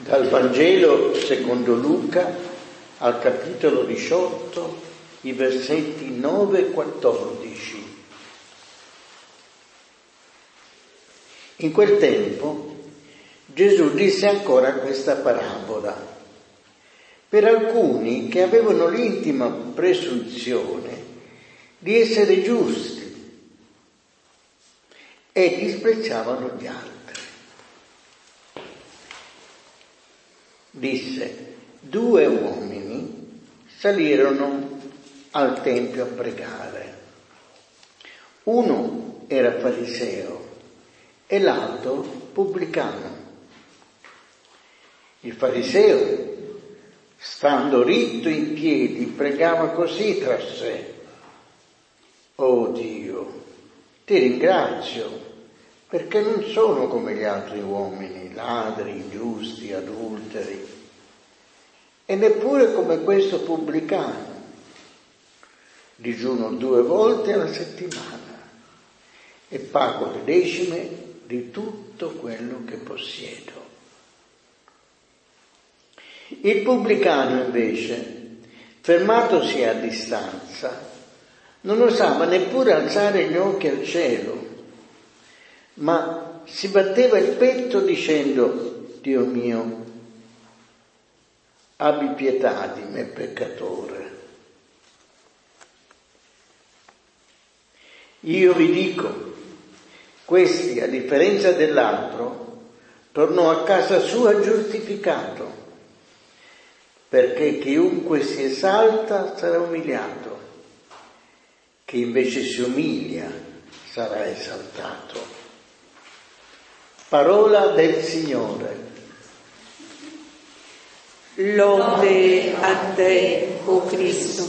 Dal Vangelo secondo Luca al capitolo 18, i versetti 9 e 14. In quel tempo Gesù disse ancora questa parabola per alcuni che avevano l'intima presunzione di essere giusti e disprezzavano gli altri. Disse: 2 uomini salirono al tempio a pregare. Uno era fariseo e l'altro pubblicano. Il fariseo, stando ritto in piedi, pregava così tra sé: «Oh Dio, ti ringrazio perché non sono come gli altri uomini, ladri, ingiusti, adulteri, e neppure come questo pubblicano. Digiuno 2 volte alla settimana e pago le decime di tutto quello che possiedo». Il pubblicano invece, fermatosi a distanza, non osava neppure alzare gli occhi al cielo, ma si batteva il petto dicendo: «Dio mio, abbi pietà di me peccatore». Io vi dico, questi, a differenza dell'altro, tornò a casa sua giustificato, perché chiunque si esalta sarà umiliato, chi invece si umilia sarà esaltato. Parola del Signore. Lode a te, o Cristo.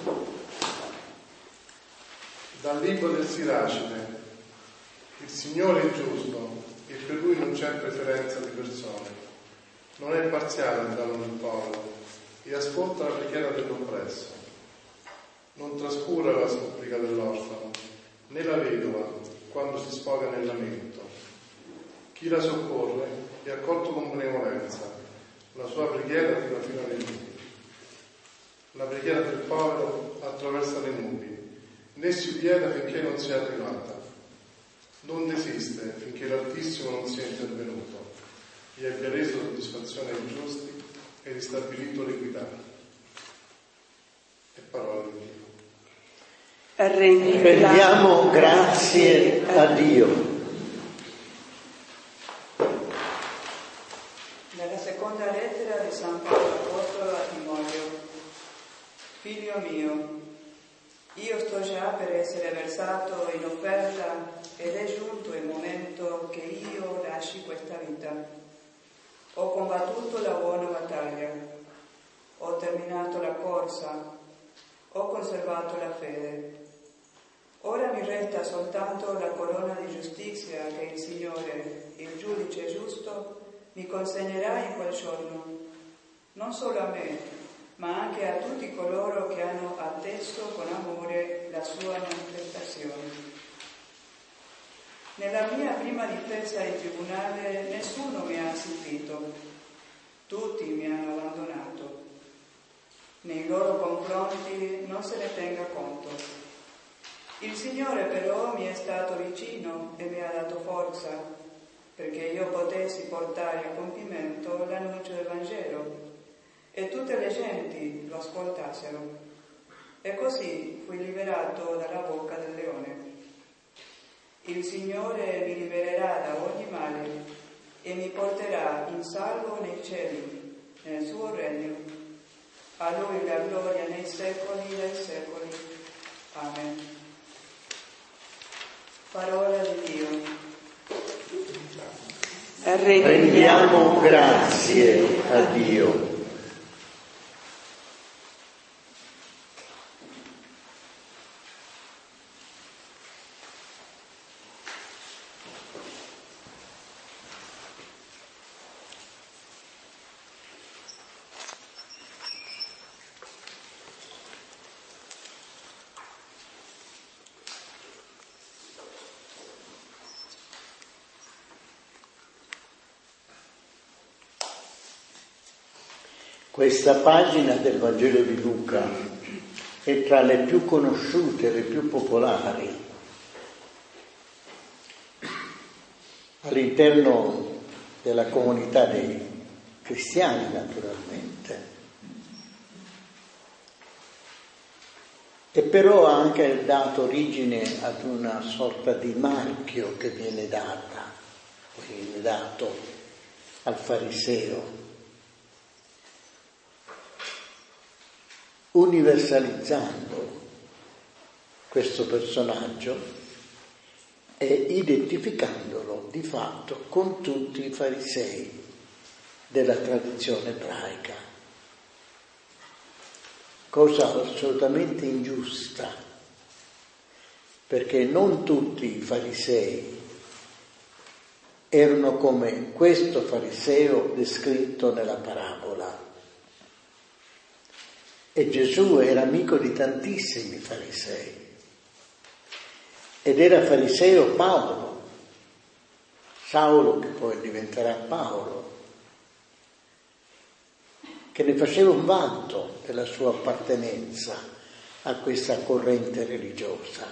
Dal libro del Siracide. Il Signore è giusto e per lui non c'è preferenza di persone. Non è parziale al danno del povero e ascolta la preghiera dell'oppresso. Non trascura la supplica dell'orfano, né la vedova quando si sfoga nel lamento. Chi la soccorre è accolto con benevolenza, la sua preghiera arriva fino alle nubi. La preghiera del povero attraversa le nubi, né si ubieda finché non sia arrivata. Non desiste finché l'Altissimo non sia intervenuto e abbia reso soddisfazione ai giusti e ristabilito l'equità. È parola di Dio. Rendiamo grazie a Dio. Nella seconda lettera di San Paolo Apostolo a Timoteo: Figlio mio, io sto già per essere versato in offerta ed è giunto il momento che io lasci questa vita. Ho combattuto la buona battaglia, ho terminato la corsa, ho conservato la fede. Ora mi resta soltanto la corona di giustizia che il Signore, il giudice giusto, mi consegnerà in quel giorno, non solo a me, ma anche a tutti coloro che hanno atteso con amore la sua manifestazione. Nella mia prima difesa in tribunale nessuno mi ha assistito, tutti mi hanno abbandonato. Nei loro confronti non se ne tenga conto. Il Signore però mi è stato vicino e mi ha dato forza, perché io potessi portare a compimento l'annuncio del Vangelo e tutte le genti lo ascoltassero. E così fui liberato dalla bocca del leone. Il Signore mi libererà da ogni male e mi porterà in salvo nei cieli, nel suo regno. A Lui la gloria nei secoli dei secoli. Amen. Parola di Dio. Rendiamo grazie a Dio. Questa pagina del Vangelo di Luca è tra le più conosciute, le più popolari all'interno della comunità dei cristiani, naturalmente. E però ha anche dato origine ad una sorta di marchio che viene dato al fariseo, universalizzando questo personaggio e identificandolo di fatto con tutti i farisei della tradizione ebraica. Cosa assolutamente ingiusta, perché non tutti i farisei erano come questo fariseo descritto nella parabola. E Gesù era amico di tantissimi farisei. Ed era fariseo Paolo, Saulo che poi diventerà Paolo, che ne faceva un vanto della sua appartenenza a questa corrente religiosa.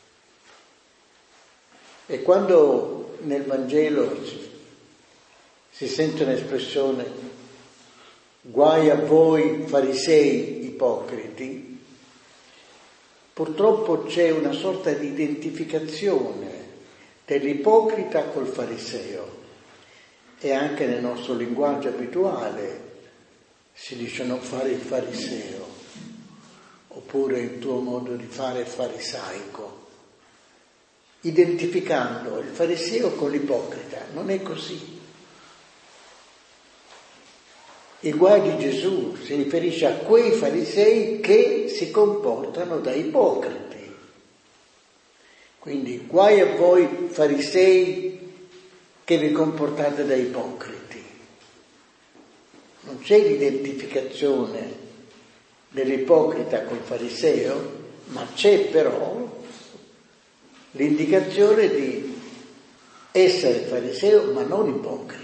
E quando nel Vangelo si sente un'espressione guai a voi farisei ipocriti, purtroppo c'è una sorta di identificazione dell'ipocrita col fariseo, e anche nel nostro linguaggio abituale si dice non fare il fariseo, oppure il tuo modo di fare è farisaico, identificando il fariseo con l'ipocrita. Non è così. Il guai di Gesù si riferisce a quei farisei che si comportano da ipocriti. Quindi guai a voi farisei che vi comportate da ipocriti. Non c'è l'identificazione dell'ipocrita col fariseo, ma c'è però l'indicazione di essere fariseo ma non ipocrita.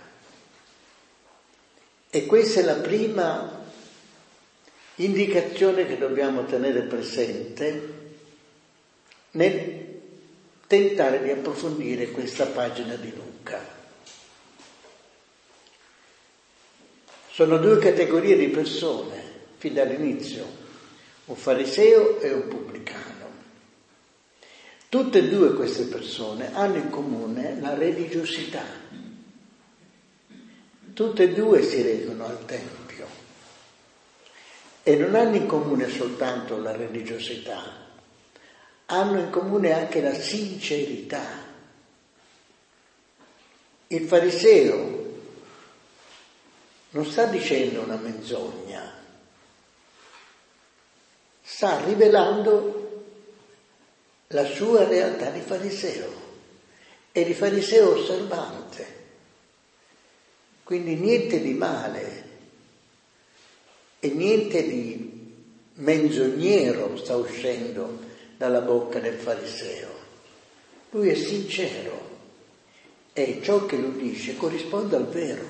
E questa è la prima indicazione che dobbiamo tenere presente nel tentare di approfondire questa pagina di Luca. Sono due categorie di persone, fin dall'inizio, un fariseo e un pubblicano. Tutte e due queste persone hanno in comune la religiosità. Tutte e due si recano al Tempio e non hanno in comune soltanto la religiosità, hanno in comune anche la sincerità. Il fariseo non sta dicendo una menzogna, sta rivelando la sua realtà di fariseo e di fariseo osservante. Quindi niente di male e niente di menzognero sta uscendo dalla bocca del fariseo. Lui è sincero e ciò che lui dice corrisponde al vero.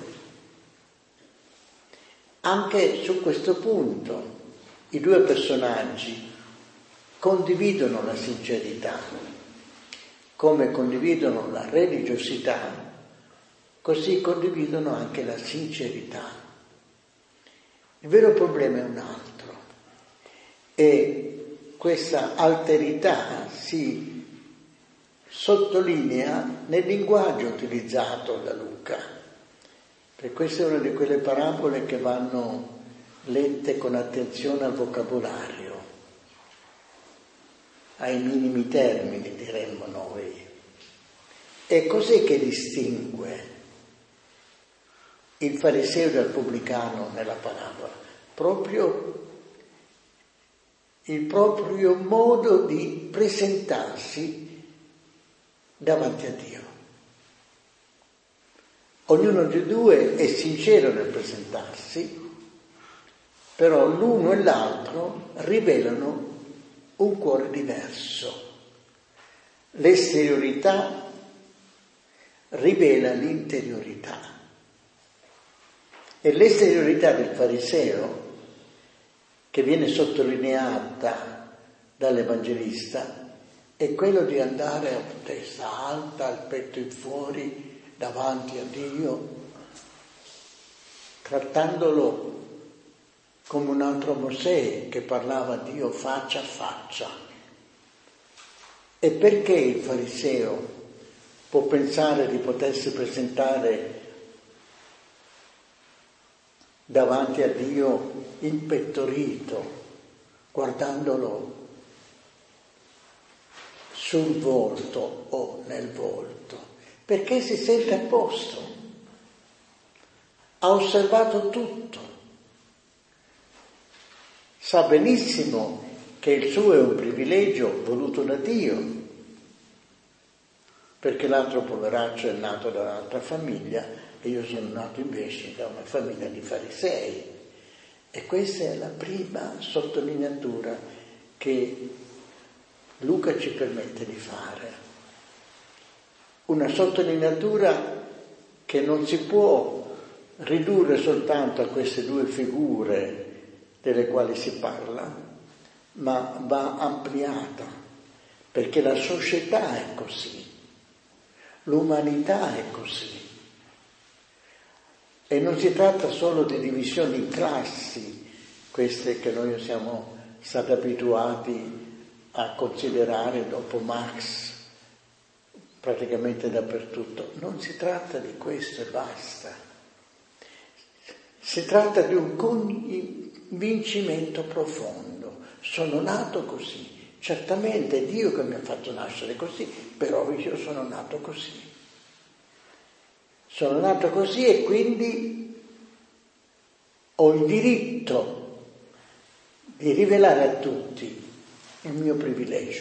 Anche su questo punto i due personaggi condividono la sincerità, come condividono la religiosità. Così condividono anche la sincerità. Il vero problema è un altro, e questa alterità si sottolinea nel linguaggio utilizzato da Luca, perché questa è una di quelle parabole che vanno lette con attenzione al vocabolario, ai minimi termini, diremmo noi. E cos'è che distingue il fariseo dal pubblicano nella parabola? Proprio il proprio modo di presentarsi davanti a Dio. Ognuno dei due è sincero nel presentarsi, però l'uno e l'altro rivelano un cuore diverso. L'esteriorità rivela l'interiorità. E l'esteriorità del fariseo, che viene sottolineata dall'Evangelista, è quello di andare a testa alta, al petto in fuori, davanti a Dio, trattandolo come un altro Mosè che parlava a Dio faccia a faccia. E perché il fariseo può pensare di potersi presentare davanti a Dio impettorito, guardandolo sul volto o nel volto? Perché si sente a posto, ha osservato tutto, sa benissimo che il suo è un privilegio voluto da Dio, perché l'altro poveraccio è nato da un'altra famiglia e io sono nato invece da una famiglia di farisei. E questa è la prima sottolineatura che Luca ci permette di fare. Una sottolineatura che non si può ridurre soltanto a queste due figure delle quali si parla, ma va ampliata, perché la società è così, l'umanità è così. E non si tratta solo di divisioni in classi, queste che noi siamo stati abituati a considerare dopo Marx praticamente dappertutto. Non si tratta di questo e basta. Si tratta di un convincimento profondo. Sono nato così. Certamente è Dio che mi ha fatto nascere così, però io sono nato così. Sono nato così e quindi ho il diritto di rivelare a tutti il mio privilegio.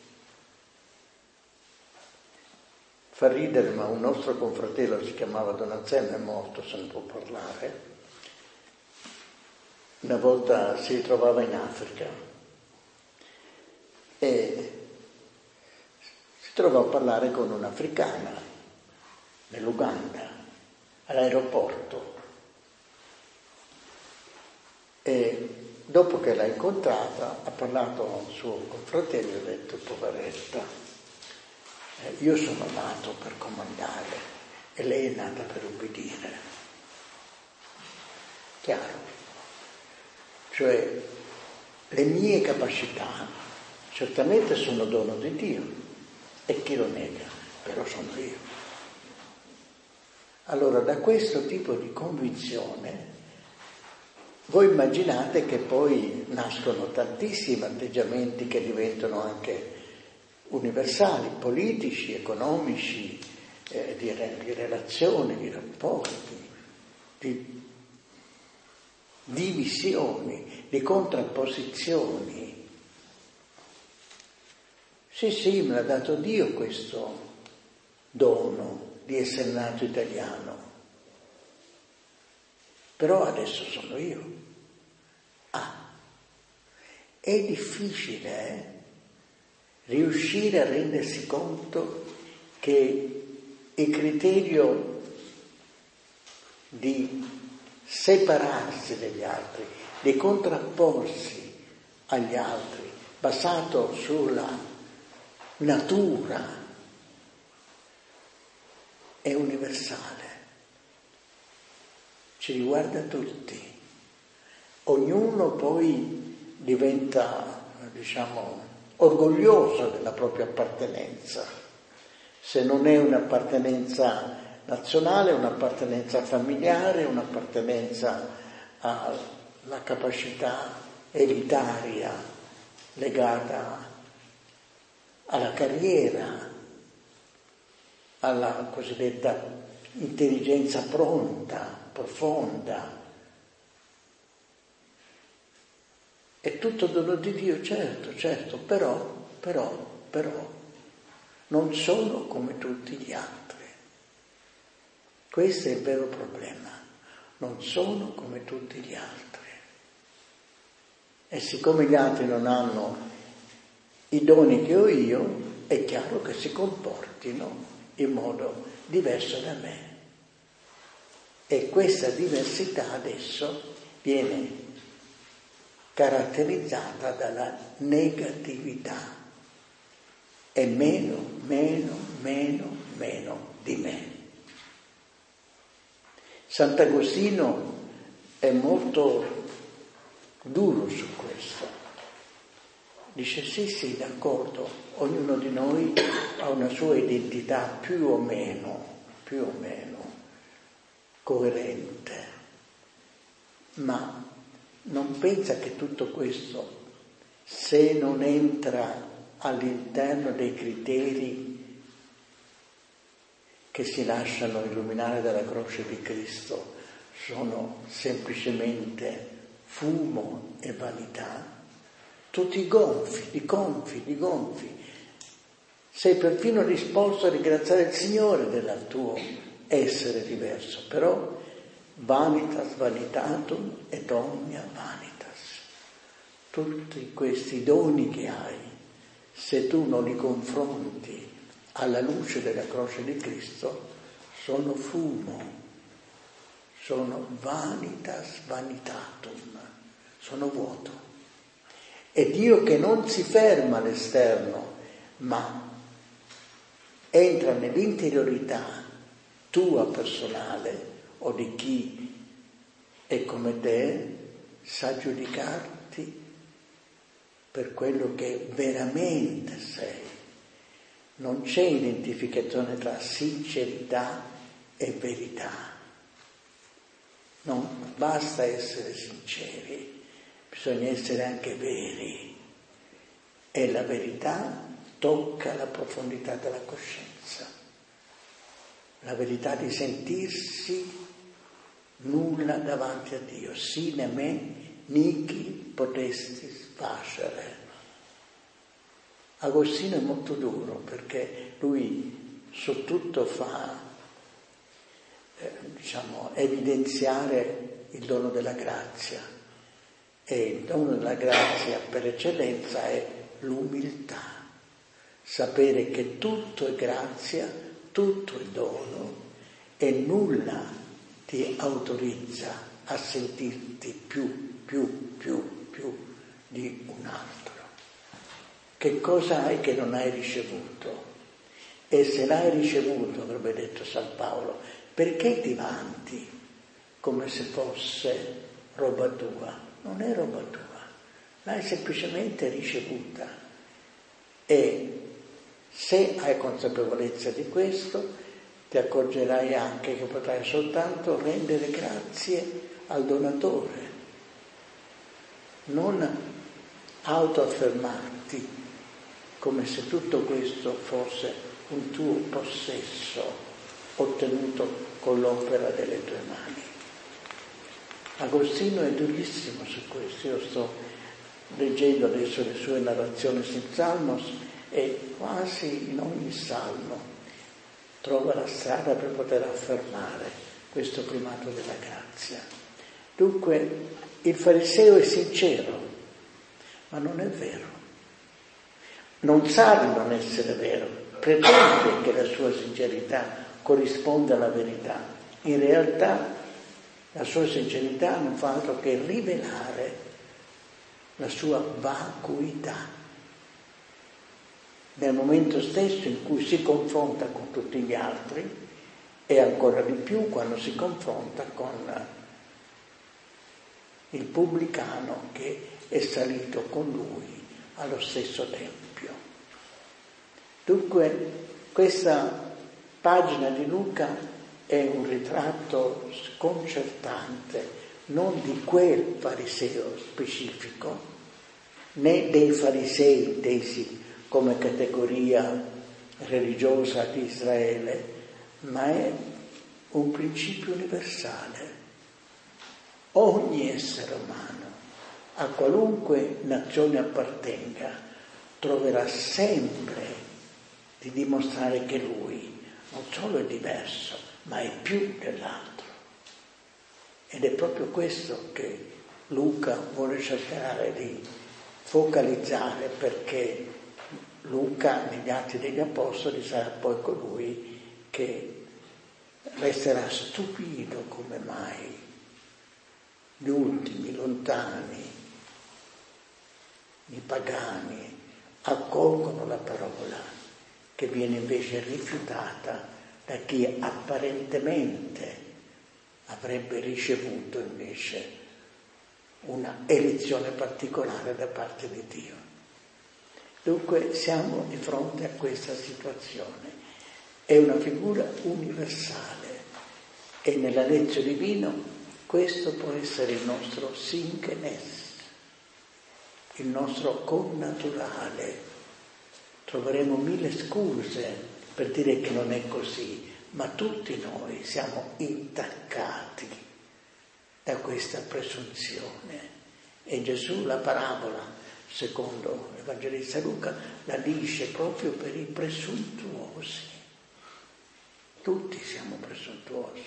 Fa ridere, ma un nostro confratello, si chiamava Donatello, è morto, se ne può parlare. Una volta si trovava in Africa e si trovò a parlare con un'africana nell'Uganda, all'aeroporto. E dopo che l'ha incontrata, ha parlato al suo confratello e ha detto: poveretta, io sono nato per comandare e lei è nata per ubbidire. Chiaro? Cioè, le mie capacità certamente sono dono di Dio, e chi lo nega, però sono io. Allora, da questo tipo di convinzione, voi immaginate che poi nascono tantissimi atteggiamenti che diventano anche universali, politici, economici, di relazioni, di rapporti, di divisioni, di contrapposizioni. Sì, me l'ha dato Dio questo dono di essere nato italiano, però adesso sono io. È difficile riuscire a rendersi conto che il criterio di separarsi dagli altri, di contrapporsi agli altri, basato sulla natura, è universale, ci riguarda tutti. Ognuno poi diventa, orgoglioso della propria appartenenza. Se non è un'appartenenza nazionale, un'appartenenza familiare, un'appartenenza alla capacità elitaria legata alla carriera, alla cosiddetta intelligenza pronta, profonda. È tutto dono di Dio, certo, però, non sono come tutti gli altri. Questo è il vero problema. Non sono come tutti gli altri. E siccome gli altri non hanno i doni che ho io, è chiaro che si comportino in modo diverso da me. E questa diversità adesso viene caratterizzata dalla negatività. È meno di me. Sant'Agostino è molto duro su questo. Dice sì, d'accordo, ognuno di noi ha una sua identità più o meno coerente, ma non pensa che tutto questo, se non entra all'interno dei criteri che si lasciano illuminare dalla croce di Cristo, sono semplicemente fumo e vanità, tutti gonfi. Sei perfino disposto a ringraziare il Signore del tuo essere diverso, però vanitas vanitatum et omnia vanitas. Tutti questi doni che hai, se tu non li confronti alla luce della croce di Cristo, sono fumo, sono vanitas vanitatum, sono vuoto. E Dio che non si ferma all'esterno, ma entra nell'interiorità tua personale o di chi è come te, sa giudicarti per quello che veramente sei. Non c'è identificazione tra sincerità e verità. Non basta essere sinceri, bisogna essere anche veri. E la verità tocca la profondità della coscienza. La verità di sentirsi nulla davanti a Dio. Sine me nihil potestis facere. Agostino è molto duro perché lui su tutto fa evidenziare il dono della grazia, e il dono della grazia per eccellenza è l'umiltà, sapere che tutto è grazia, tutto è dono e nulla ti autorizza a sentirti più di un altro. Che cosa hai che non hai ricevuto? E se l'hai ricevuto, avrebbe detto San Paolo, perché ti vanti come se fosse roba tua? Non è roba tua, l'hai semplicemente ricevuta. E se hai consapevolezza di questo, ti accorgerai anche che potrai soltanto rendere grazie al donatore, non autoaffermarti come se tutto questo fosse un tuo possesso ottenuto con l'opera delle tue mani. Agostino è durissimo su questo. Io sto leggendo adesso le sue narrazioni sul Salmos e quasi in ogni salmo trova la strada per poter affermare questo primato della grazia. Dunque il fariseo è sincero, ma non è vero. Non sa di non essere vero, pretende che la sua sincerità corrisponda alla verità. In realtà la sua sincerità non fa altro che rivelare la sua vacuità. Nel momento stesso in cui si confronta con tutti gli altri, e ancora di più quando si confronta con il pubblicano che è salito con lui allo stesso tempio. Dunque questa pagina di Luca è un ritratto sconcertante, non di quel fariseo specifico, né dei farisei intesi come categoria religiosa di Israele, ma è un principio universale. Ogni essere umano, a qualunque nazione appartenga, troverà sempre di dimostrare che lui non solo è diverso, ma è più dell'altro. Ed è proprio questo che Luca vuole cercare di focalizzare, perché Luca negli Atti degli Apostoli sarà poi colui che resterà stupito come mai gli ultimi, lontani, i pagani accolgono la parola che viene invece rifiutata da chi apparentemente avrebbe ricevuto invece una elezione particolare da parte di Dio. Dunque siamo di fronte a questa situazione. È una figura universale e nella lezione divina questo può essere il nostro syngenes, il nostro connaturale. Troveremo mille scuse per dire che non è così, ma tutti noi siamo intaccati da questa presunzione. E Gesù la parabola, secondo l'Evangelista Luca, la dice proprio per i presuntuosi. Tutti siamo presuntuosi.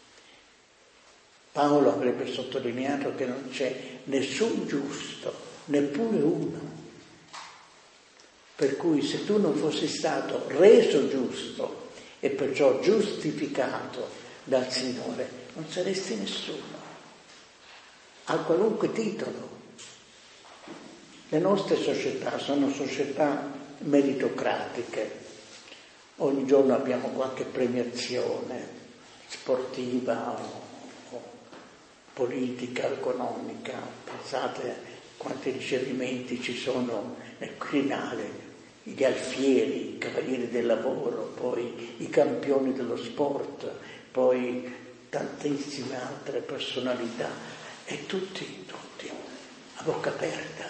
Paolo avrebbe sottolineato che non c'è nessun giusto, neppure uno. Per cui se tu non fossi stato reso giusto e perciò giustificato dal Signore, non saresti nessuno, a qualunque titolo. Le nostre società sono società meritocratiche. Ogni giorno abbiamo qualche premiazione sportiva o politica, economica. Pensate quanti ricevimenti ci sono nel Quirinale, gli alfieri, i cavalieri del lavoro, poi i campioni dello sport, poi tantissime altre personalità, e tutti a bocca aperta,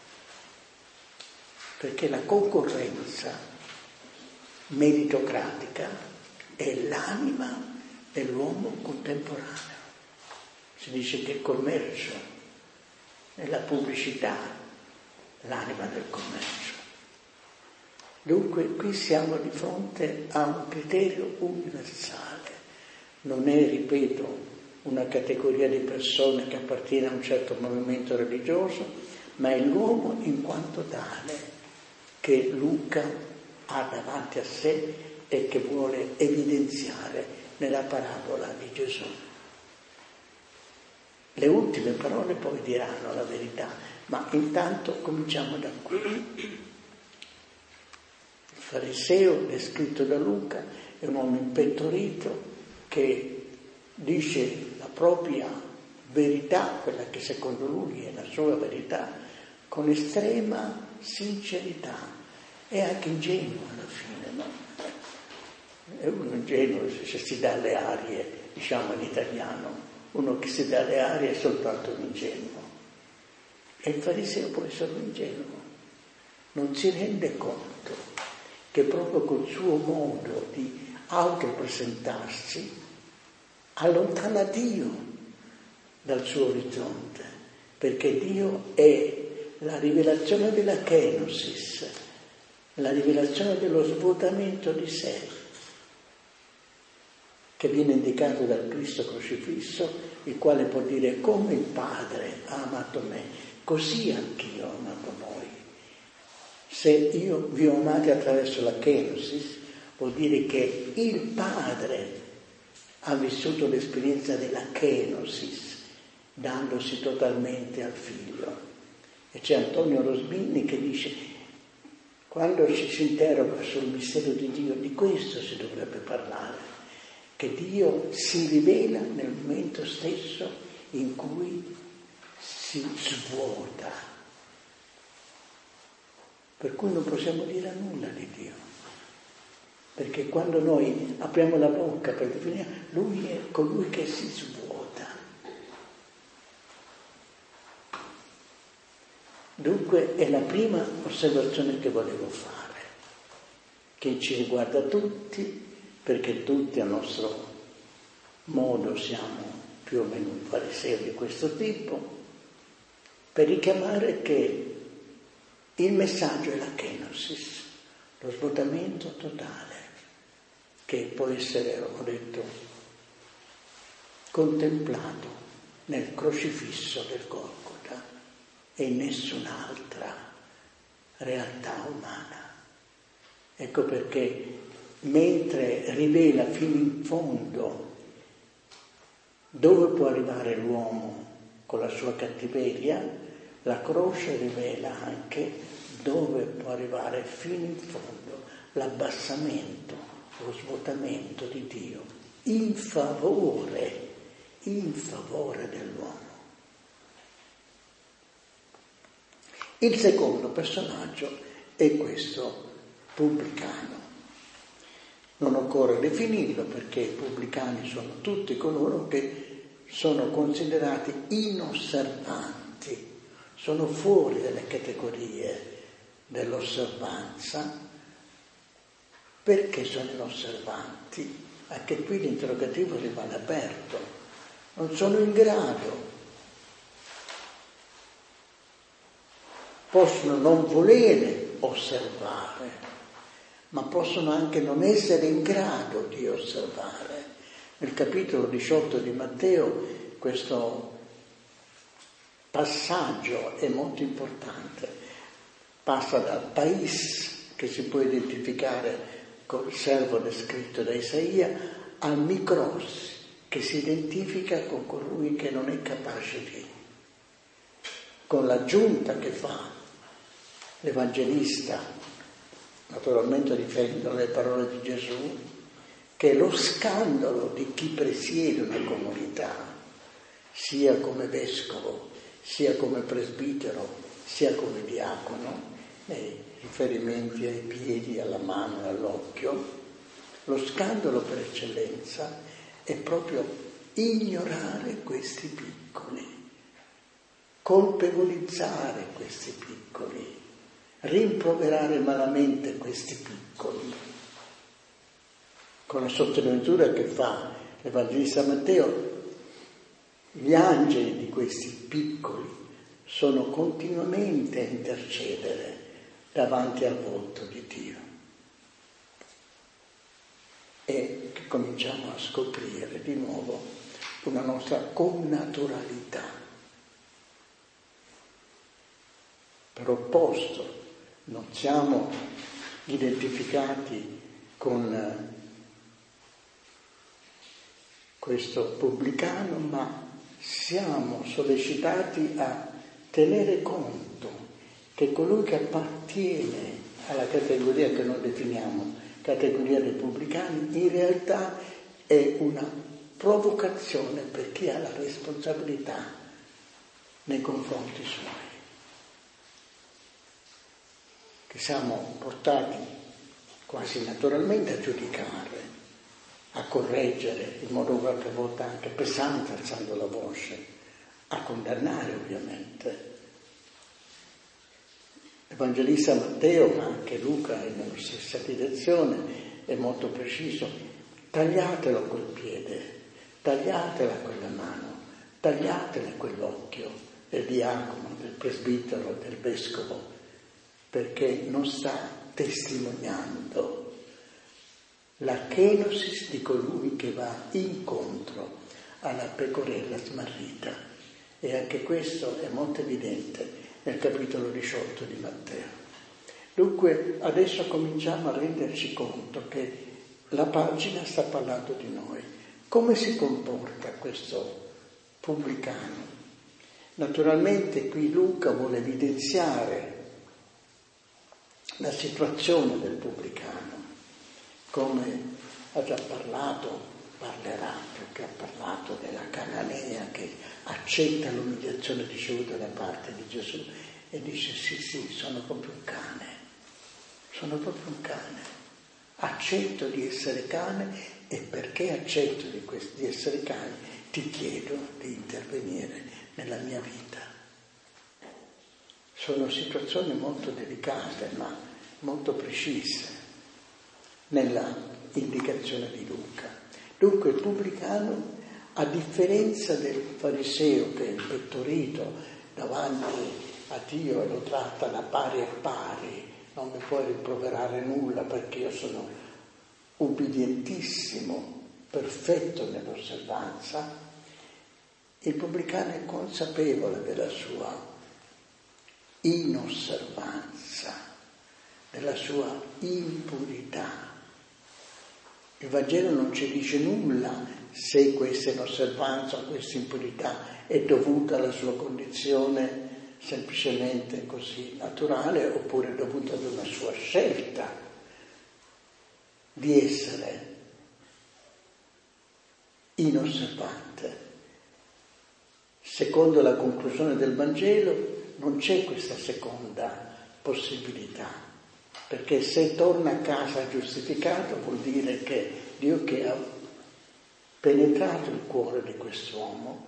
perché la concorrenza meritocratica è l'anima dell'uomo contemporaneo. Si dice che il commercio è la pubblicità, l'anima del commercio. Dunque qui siamo di fronte a un criterio universale. Non è, ripeto, una categoria di persone che appartiene a un certo movimento religioso, ma è l'uomo in quanto tale che Luca ha davanti a sé e che vuole evidenziare nella parabola di Gesù. Le ultime parole poi diranno la verità, ma intanto cominciamo da qui. Il fariseo, descritto da Luca, è un uomo impettorito che dice la propria verità, quella che secondo lui è la sua verità, con estrema sincerità e anche ingenuo alla fine, no? È uno ingenuo se si dà le arie, diciamo in italiano, uno che si dà le arie è soltanto un ingenuo. E il fariseo può essere un ingenuo, non si rende conto che proprio col suo modo di autopresentarsi allontana Dio dal suo orizzonte, perché Dio è la rivelazione della kenosis, la rivelazione dello svuotamento di sé, che viene indicato dal Cristo crocifisso, il quale può dire: come il Padre ha amato me, così anch'io ho amato voi. Se io vi ho amati attraverso la kenosis, vuol dire che il Padre ha vissuto l'esperienza della kenosis, dandosi totalmente al Figlio. E c'è Antonio Rosmini che dice: quando ci si interroga sul mistero di Dio, di questo si dovrebbe parlare, che Dio si rivela nel momento stesso in cui si svuota, per cui non possiamo dire nulla di Dio, perché quando noi apriamo la bocca per definire, Lui è colui che si svuota. Dunque è la prima osservazione che volevo fare, che ci riguarda tutti, perché tutti a nostro modo siamo più o meno farisei di questo tipo, per richiamare che il messaggio è la kenosis, lo svuotamento totale, che può essere, ho detto, contemplato nel crocifisso del Golgota e in nessun'altra realtà umana. Ecco perché mentre rivela fino in fondo dove può arrivare l'uomo con la sua cattiveria, la croce rivela anche dove può arrivare fino in fondo l'abbassamento, lo svuotamento di Dio in favore dell'uomo. Il secondo personaggio è questo pubblicano. Non occorre definirlo perché i pubblicani sono tutti coloro che sono considerati inosservanti, sono fuori dalle categorie dell'osservanza. Perché sono inosservanti? Anche qui l'interrogativo rimane aperto. Non sono in grado, possono non volere osservare, ma possono anche non essere in grado di osservare. Nel capitolo 18 di Matteo questo passaggio è molto importante. Passa dal pais, che si può identificare col servo descritto da Isaia, al micros, che si identifica con colui che non è capace di, con l'aggiunta che fa l'Evangelista, naturalmente riferendo le parole di Gesù, che è lo scandalo di chi presiede una comunità, sia come vescovo, sia come presbitero, sia come diacono, nei riferimenti ai piedi, alla mano e all'occhio. Lo scandalo per eccellenza è proprio ignorare questi piccoli, colpevolizzare questi piccoli, rimproverare malamente questi piccoli. Con la sottolineatura che fa l'Evangelista Matteo, gli angeli di questi piccoli sono continuamente a intercedere davanti al volto di Dio. E che cominciamo a scoprire di nuovo una nostra connaturalità. Per opposto, non siamo identificati con questo pubblicano, ma siamo sollecitati a tenere conto che colui che appartiene alla categoria che noi definiamo categoria dei pubblicani in realtà è una provocazione per chi ha la responsabilità nei confronti suoi. Che siamo portati quasi naturalmente a giudicare, a correggere in modo qualche volta anche pesante, alzando la voce, a condannare ovviamente. L'Evangelista Matteo, ma anche Luca nella stessa direzione, è molto preciso: tagliatelo quel piede, tagliatela quella mano, tagliatele quell'occhio del diacono, del presbitero, del vescovo, perché non sta testimoniando la kenosis di colui che va incontro alla pecorella smarrita. E anche questo è molto evidente nel capitolo 18 di Matteo. Dunque adesso cominciamo a renderci conto che la pagina sta parlando di noi. Come si comporta questo pubblicano? Naturalmente qui Luca vuole evidenziare la situazione del pubblicano, come ha già parlato, parlerà, perché ha parlato della cananea che accetta l'umiliazione ricevuta da parte di Gesù e dice sì, sono proprio un cane, accetto di essere cane e perché accetto di essere cane ti chiedo di intervenire nella mia vita. Sono situazioni molto delicate ma molto precise nella indicazione di Luca. Dunque il pubblicano, a differenza del fariseo che è impettorito davanti a Dio e lo tratta da pari a pari, non mi puoi rimproverare nulla perché io sono ubbidientissimo, perfetto nell'osservanza, il pubblicano è consapevole della sua inosservanza, della sua impurità, Il Vangelo non ci dice nulla se questa inosservanza o questa impurità è dovuta alla sua condizione semplicemente così naturale oppure dovuta ad una sua scelta di essere inosservante. Secondo la conclusione del Vangelo non c'è questa seconda possibilità, perché se torna a casa giustificato vuol dire che Dio, che ha penetrato il cuore di quest'uomo,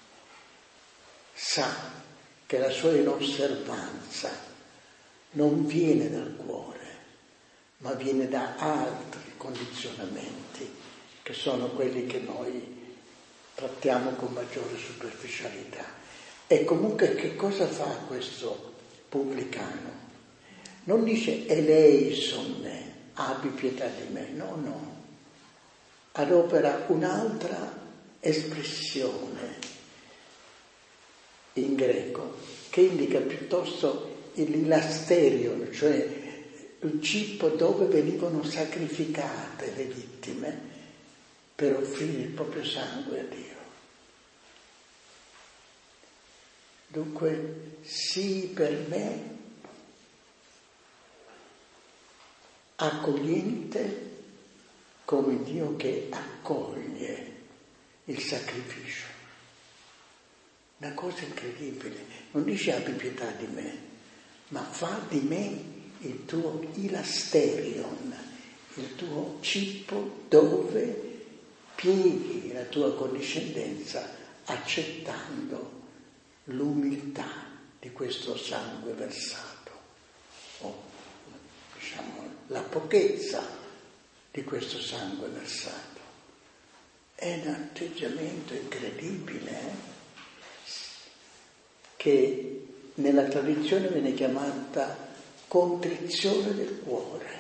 sa che la sua inosservanza non viene dal cuore, ma viene da altri condizionamenti, che sono quelli che noi trattiamo con maggiore superficialità. E comunque che cosa fa questo pubblicano? Non dice eleison, abbi pietà di me, no. Adopera un'altra espressione in greco che indica piuttosto l'ilasterion, cioè il cibo dove venivano sacrificate le vittime per offrire il proprio sangue a Dio. Dunque, sii per me accogliente come Dio che accoglie il sacrificio. Una cosa incredibile. Non dice abbi pietà di me, ma fa di me il tuo ilasterion, il tuo cibo dove pieghi la tua condiscendenza accettando l'umiltà di questo sangue versato, o diciamo la pochezza di questo sangue versato. È un atteggiamento incredibile, che nella tradizione viene chiamata contrizione del cuore.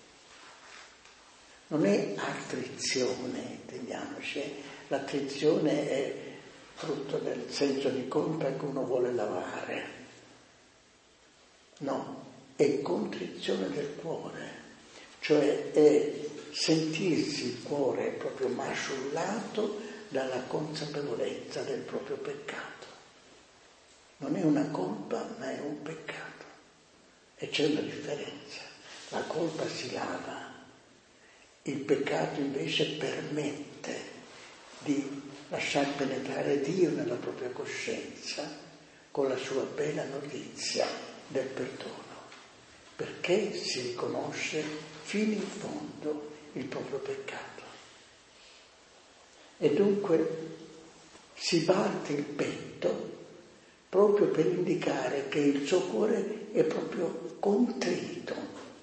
Non è attrizione, intendiamoci. L'attrizione è frutto del senso di colpa che uno vuole lavare. No, è contrizione del cuore, cioè è sentirsi il cuore proprio masciullato dalla consapevolezza del proprio peccato. Non è una colpa, ma è un peccato. E c'è una differenza. La colpa si lava. Il peccato invece permette di lasciar penetrare Dio nella propria coscienza con la sua bella notizia del perdono, perché si riconosce fino in fondo il proprio peccato. E dunque si batte il petto proprio per indicare che il suo cuore è proprio contrito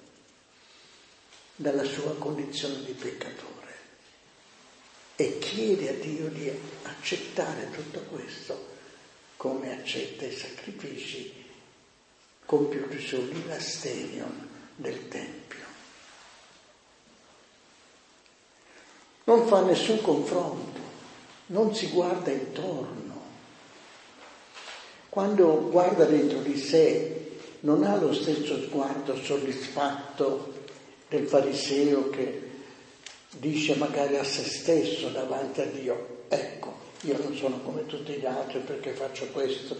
dalla sua condizione di peccatore e chiede a Dio di accettare tutto questo come accetta i sacrifici compiuti sull'Ilasterion del Tempio. Non fa nessun confronto, non si guarda intorno. Quando guarda dentro di sé non ha lo stesso sguardo soddisfatto del fariseo che dice magari a se stesso davanti a Dio: ecco, io non sono come tutti gli altri perché faccio questo.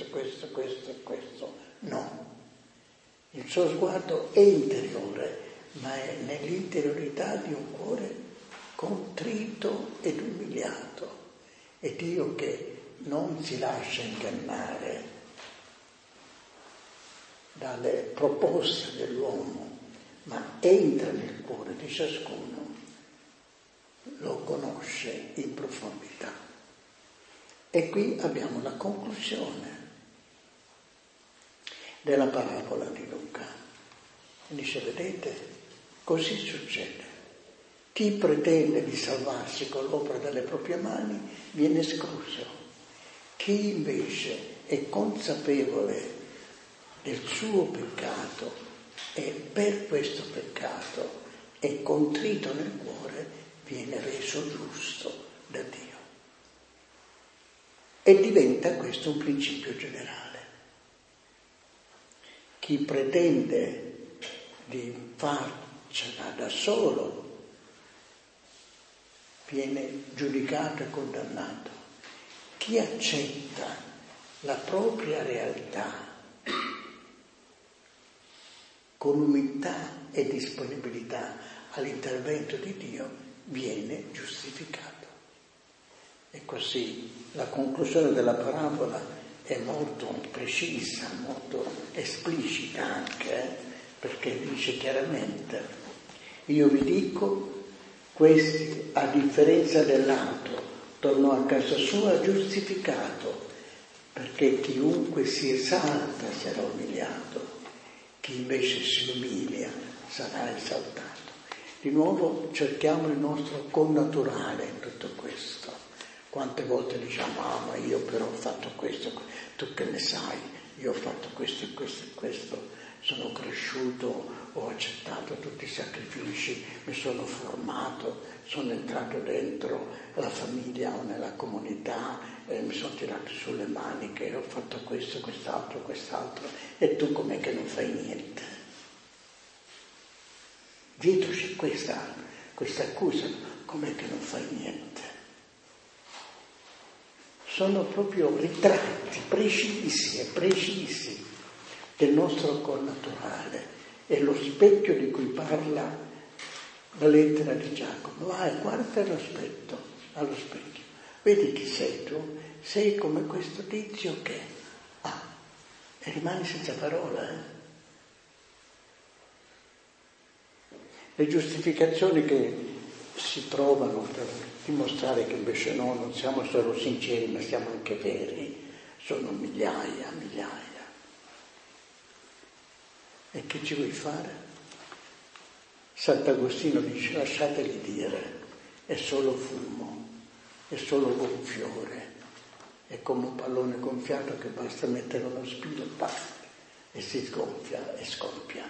No, il suo sguardo è interiore, ma è nell'interiorità di un cuore contrito ed umiliato. È Dio che non si lascia ingannare dalle proposte dell'uomo, ma entra nel cuore di ciascuno, lo conosce in profondità. E qui abbiamo la conclusione della parabola di Luca. Dice: vedete, così succede. Chi pretende di salvarsi con l'opera delle proprie mani viene escluso. Chi invece è consapevole del suo peccato e per questo peccato è contrito nel cuore viene reso giusto da Dio. E diventa questo un principio generale. Chi pretende di farcela da solo viene giudicato e condannato. Chi accetta la propria realtà con umiltà e disponibilità all'intervento di Dio viene giustificato. E così la conclusione della parabola è molto precisa, molto esplicita anche, perché dice chiaramente: io vi dico, questi a differenza dell'altro tornò a casa sua giustificato, perché chiunque si esalta sarà umiliato, chi invece si umilia sarà esaltato. Di nuovo cerchiamo il nostro connaturale in tutto questo. Quante volte diciamo: ma io però ho fatto questo, tu che ne sai, io ho fatto questo e questo e questo, sono cresciuto, ho accettato tutti i sacrifici, mi sono formato, sono entrato dentro la famiglia o nella comunità, mi sono tirato sulle maniche, ho fatto questo, quest'altro, e tu com'è che non fai niente? Dietro c'è questa accusa, com'è che non fai niente? Sono proprio ritratti precisi del nostro connaturale. È lo specchio di cui parla la lettera di Giacomo. Guarda allo specchio. Vedi chi sei tu? Sei come questo tizio che e rimani senza parole. Le giustificazioni che si trovano per dimostrare che invece no, non siamo solo sinceri ma siamo anche veri, sono migliaia. E che ci vuoi fare? Sant'Agostino dice: lasciateli dire, è solo fumo, è solo gonfiore, è come un pallone gonfiato che basta mettere uno spillo e si sgonfia e scoppia.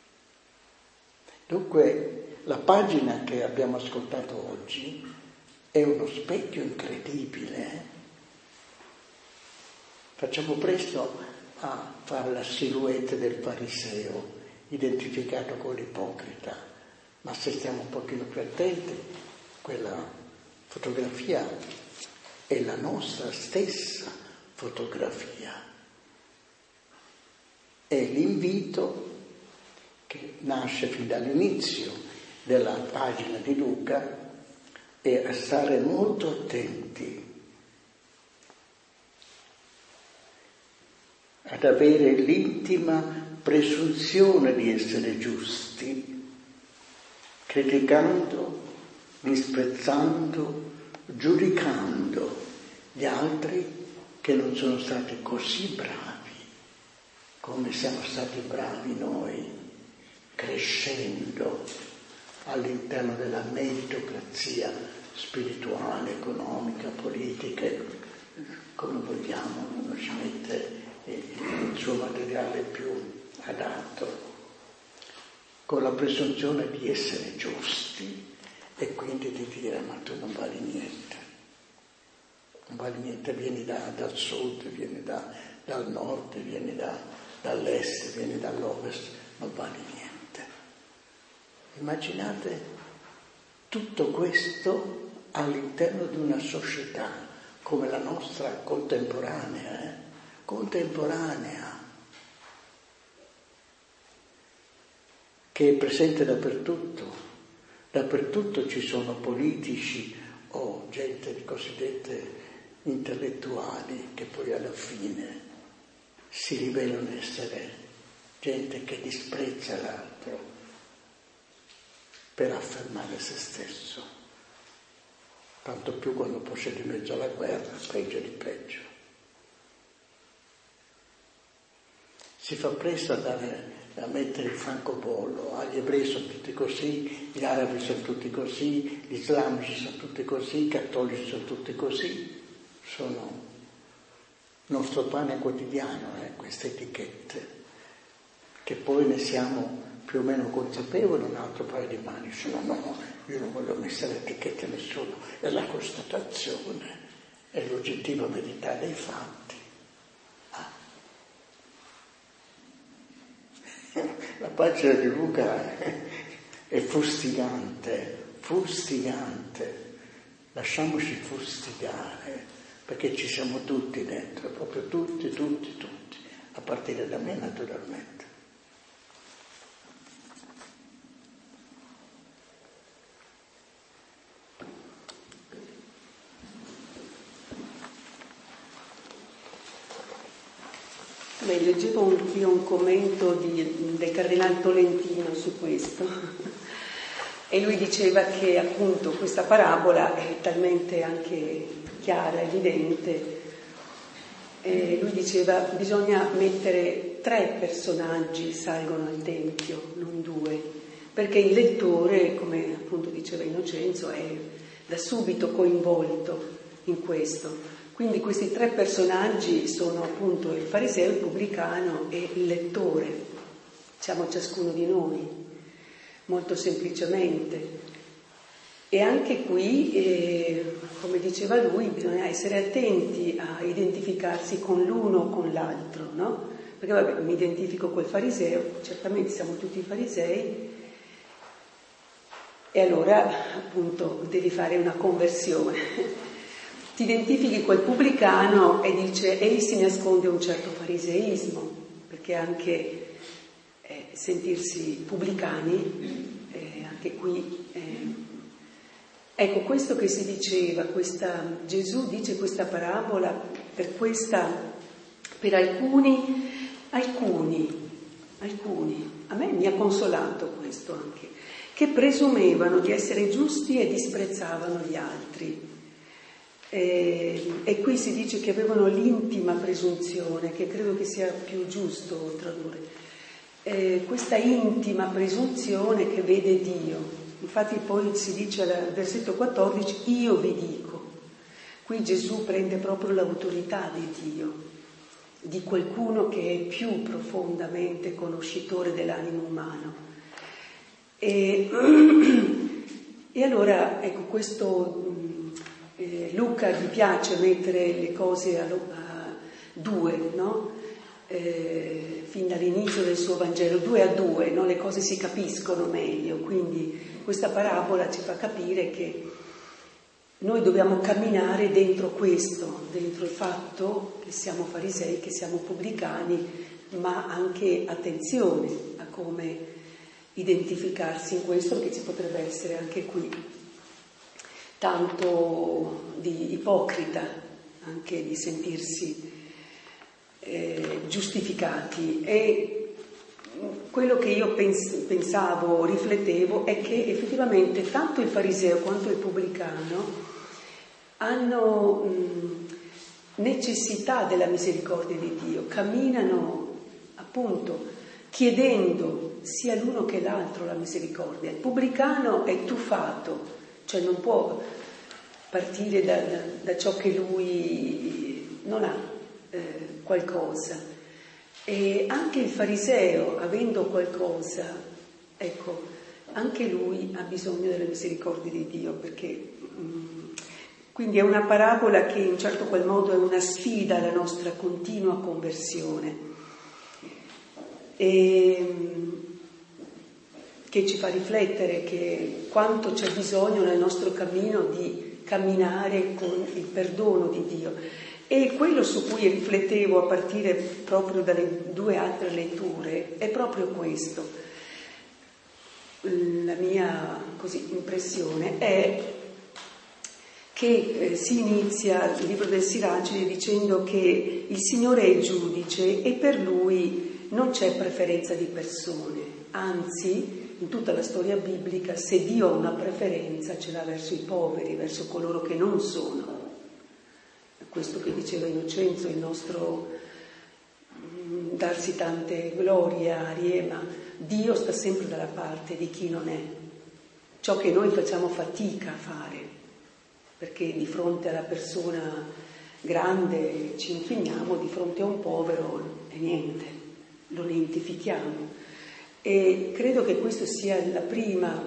Dunque la pagina che abbiamo ascoltato oggi è uno specchio incredibile. Facciamo presto a fare la silhouette del fariseo identificato con l'ipocrita, ma se stiamo un pochino più attenti, quella fotografia è la nostra stessa fotografia. È l'invito che nasce fin dall'inizio della pagina di Luca è a stare molto attenti, ad avere l'intima presunzione di essere giusti, criticando, disprezzando, giudicando gli altri che non sono stati così bravi come siamo stati bravi noi, crescendo all'interno della meritocrazia spirituale, economica, politica, come vogliamo, uno ci mette il suo materiale più adatto, con la presunzione di essere giusti e quindi di dire: ma tu non vali niente, vieni dal sud, vieni dal nord, vieni dall'est, vieni dall'ovest, non vali niente. Immaginate tutto questo all'interno di una società come la nostra contemporanea, che è presente dappertutto ci sono politici o gente di cosiddette intellettuali che poi alla fine si rivelano essere gente che disprezza l'altro per affermare se stesso, tanto più quando poi c'è di mezzo la guerra, peggio di peggio. Si fa presto a mettere il francobollo, gli ebrei sono tutti così, gli arabi sono tutti così, gli islamici sono tutti così, i cattolici sono tutti così, sono il nostro pane quotidiano, queste etichette, che poi ne siamo più o meno consapevoli. Un altro paio di mani dice: no, io non voglio mettere etichette a nessuno, è la constatazione, è l'oggettiva verità dei fatti. La pagina di Luca è fustigante, lasciamoci fustigare, perché ci siamo tutti dentro, proprio tutti, a partire da me naturalmente. Leggevo anch'io un commento del Cardinale Tolentino su questo e lui diceva che appunto questa parabola è talmente anche chiara, evidente, e lui diceva bisogna mettere 3 personaggi salgono al Tempio, non 2, perché il lettore, come appunto diceva Innocenzo, è da subito coinvolto in questo. Quindi questi 3 personaggi sono appunto il fariseo, il pubblicano e il lettore. Siamo ciascuno di noi, molto semplicemente. E anche qui, come diceva lui, bisogna essere attenti a identificarsi con l'uno o con l'altro, no? Perché vabbè, mi identifico col fariseo, certamente siamo tutti farisei, e allora appunto devi fare una conversione. Ti identifichi col pubblicano e dice, e lì si nasconde un certo fariseismo, perché anche sentirsi pubblicani, anche qui, ecco questo che si diceva, Gesù dice questa parabola per alcuni, a me mi ha consolato questo anche, che presumevano di essere giusti e disprezzavano gli altri. E qui si dice che avevano l'intima presunzione, che credo che sia più giusto tradurre, questa intima presunzione che vede Dio. Infatti poi si dice al versetto 14, io vi dico. Qui Gesù prende proprio l'autorità di Dio, di qualcuno che è più profondamente conoscitore dell'animo umano. E allora, ecco, questo Luca gli piace mettere le cose a 2, no? Fin dall'inizio del suo Vangelo, 2 a 2, no? Le cose si capiscono meglio, quindi questa parabola ci fa capire che noi dobbiamo camminare dentro questo, dentro il fatto che siamo farisei, che siamo pubblicani, ma anche attenzione a come identificarsi in questo, perché ci potrebbe essere anche qui tanto di ipocrita, anche di sentirsi giustificati. E quello che io pensavo, riflettevo, è che effettivamente tanto il fariseo quanto il pubblicano hanno necessità della misericordia di Dio, camminano appunto chiedendo sia l'uno che l'altro la misericordia. Il pubblicano è tuffato, cioè non può partire da ciò che lui non ha qualcosa, e anche il fariseo, avendo qualcosa, ecco, anche lui ha bisogno della misericordia di Dio, perché quindi è una parabola che in un certo qual modo è una sfida alla nostra continua conversione, e che ci fa riflettere che quanto c'è bisogno nel nostro cammino di camminare con il perdono di Dio. E quello su cui riflettevo a partire proprio dalle 2 altre letture è proprio questo. La mia impressione è che si inizia il libro del Siracide dicendo che il Signore è il giudice e per lui non c'è preferenza di persone, anzi in tutta la storia biblica, se Dio ha una preferenza ce l'ha verso i poveri, verso coloro che non sono. Questo che diceva Innocenzo, il nostro darsi tante glorie a Riema, Dio sta sempre dalla parte di chi non è, ciò che noi facciamo fatica a fare, perché di fronte alla persona grande ci infiniamo, di fronte a un povero è niente, lo identifichiamo. E credo che questo sia la prima,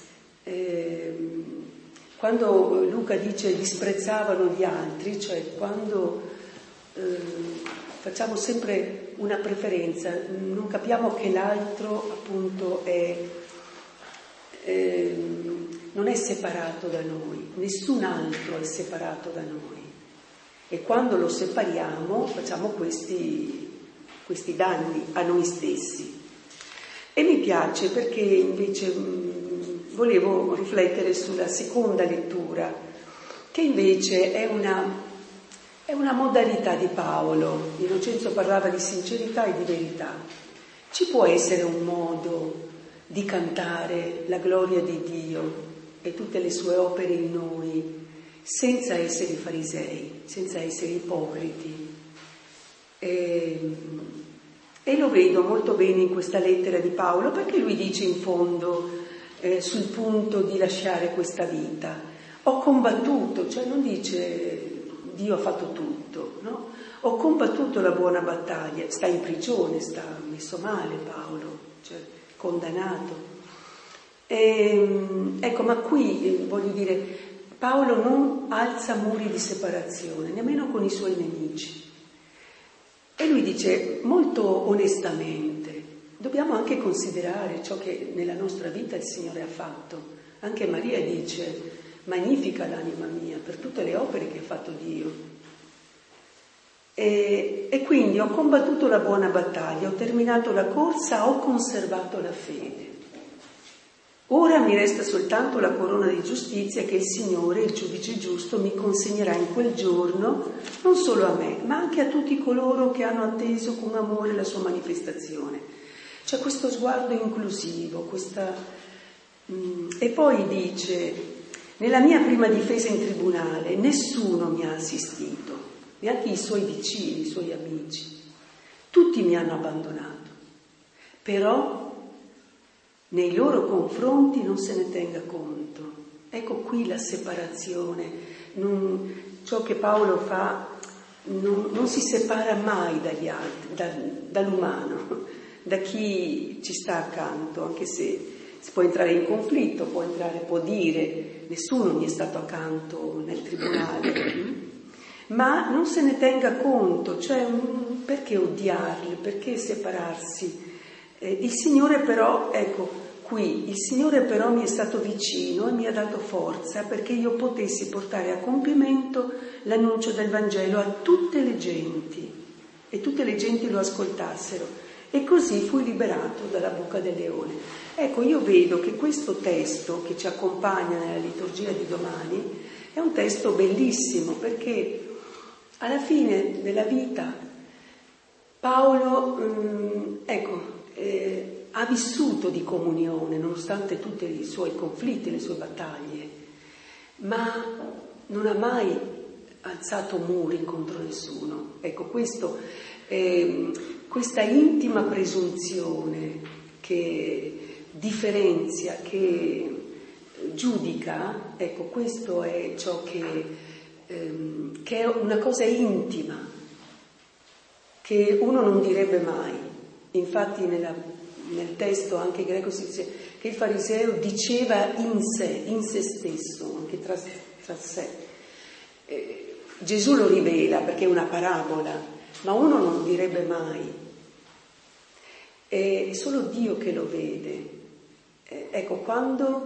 quando Luca dice disprezzavano gli altri, cioè quando facciamo sempre una preferenza, non capiamo che l'altro appunto non è è separato da noi, nessun altro è separato da noi. E quando lo separiamo facciamo questi danni a noi stessi. E mi piace perché invece volevo riflettere sulla seconda lettura, che invece è una modalità di Paolo. Innocenzo parlava di sincerità e di verità. Ci può essere un modo di cantare la gloria di Dio e tutte le sue opere in noi senza essere farisei, senza essere ipocriti. E lo vedo molto bene in questa lettera di Paolo, perché lui dice in fondo, sul punto di lasciare questa vita, ho combattuto, cioè non dice Dio ha fatto tutto, no? Ho combattuto la buona battaglia, sta in prigione, sta messo male Paolo, cioè condannato. Ecco, ma qui voglio dire, Paolo non alza muri di separazione, nemmeno con i suoi nemici. E lui dice molto onestamente, dobbiamo anche considerare ciò che nella nostra vita il Signore ha fatto. Anche Maria dice, magnifica l'anima mia per tutte le opere che ha fatto Dio. E quindi ho combattuto la buona battaglia, ho terminato la corsa, ho conservato la fede. Ora mi resta soltanto la corona di giustizia che il Signore, il giudice giusto, mi consegnerà in quel giorno, non solo a me, ma anche a tutti coloro che hanno atteso con amore la sua manifestazione. C'è questo sguardo inclusivo, e poi dice, nella mia prima difesa in tribunale nessuno mi ha assistito, neanche i suoi vicini, i suoi amici. Tutti mi hanno abbandonato, però nei loro confronti non se ne tenga conto. Ecco qui la separazione. Ciò che Paolo fa non si separa mai dagli altri, dall'umano, da chi ci sta accanto, anche se si può entrare in conflitto, può dire nessuno mi è stato accanto nel tribunale, ma non se ne tenga conto, cioè perché odiarli, perché separarsi? Il Signore però, ecco, qui, il Signore però mi è stato vicino e mi ha dato forza perché io potessi portare a compimento l'annuncio del Vangelo a tutte le genti e tutte le genti lo ascoltassero e così fui liberato dalla bocca del leone. Ecco, io vedo che questo testo che ci accompagna nella liturgia di domani è un testo bellissimo perché alla fine della vita Paolo, ha vissuto di comunione nonostante tutti i suoi conflitti, le sue battaglie, ma non ha mai alzato muri contro nessuno. Ecco, questa intima presunzione che differenzia, che giudica, ecco, questo è ciò che è una cosa intima, che uno non direbbe mai. Infatti nel testo anche greco si dice che il fariseo diceva in se stesso, anche tra sé. Gesù lo rivela perché è una parabola, ma uno non direbbe mai. È solo Dio che lo vede. Ecco, quando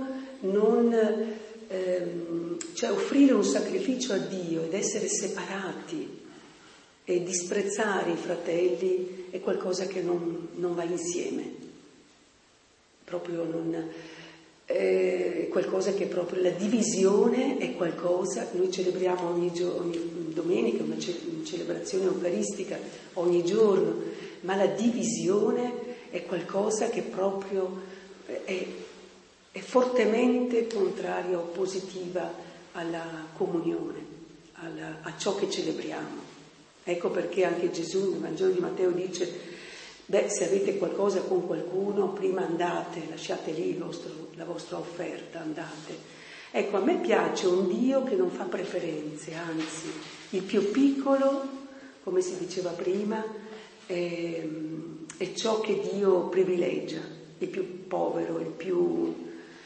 cioè offrire un sacrificio a Dio ed essere separati e disprezzare i fratelli è qualcosa che non va insieme, proprio non è qualcosa che proprio la divisione è qualcosa. Noi celebriamo ogni domenica una celebrazione eucaristica ogni giorno, ma la divisione è qualcosa che proprio è fortemente contraria, oppositiva alla comunione, a ciò che celebriamo. Ecco perché anche Gesù nel Vangelo di Matteo dice, se avete qualcosa con qualcuno, prima andate, lasciate lì la vostra offerta, andate. Ecco, a me piace un Dio che non fa preferenze, anzi, il più piccolo, come si diceva prima, è ciò che Dio privilegia, il più povero, il più...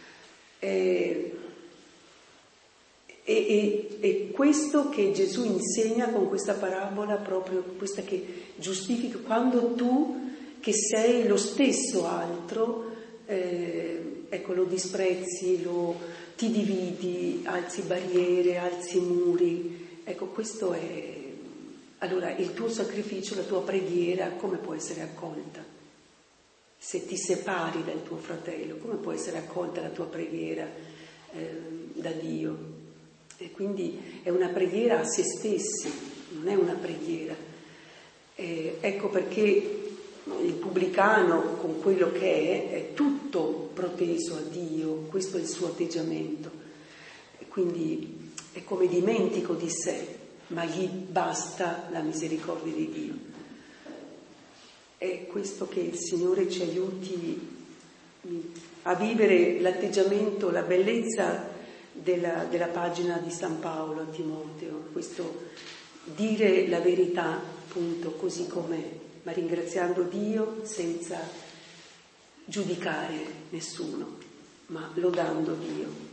E questo che Gesù insegna con questa parabola, proprio questa che giustifica, quando tu che sei lo stesso altro lo disprezzi, ti dividi, alzi barriere, alzi muri. Ecco, questo è... Allora, il tuo sacrificio, la tua preghiera, come può essere accolta? Se ti separi dal tuo fratello, come può essere accolta la tua preghiera da Dio? E quindi è una preghiera a se stessi, non è una preghiera. Ecco perché il pubblicano, con quello che è tutto proteso a Dio, questo è il suo atteggiamento. E quindi è come dimentico di sé, ma gli basta la misericordia di Dio. È questo che il Signore ci aiuti a vivere l'atteggiamento, la bellezza della pagina di San Paolo a Timoteo, questo dire la verità appunto così com'è, ma ringraziando Dio senza giudicare nessuno, ma lodando Dio.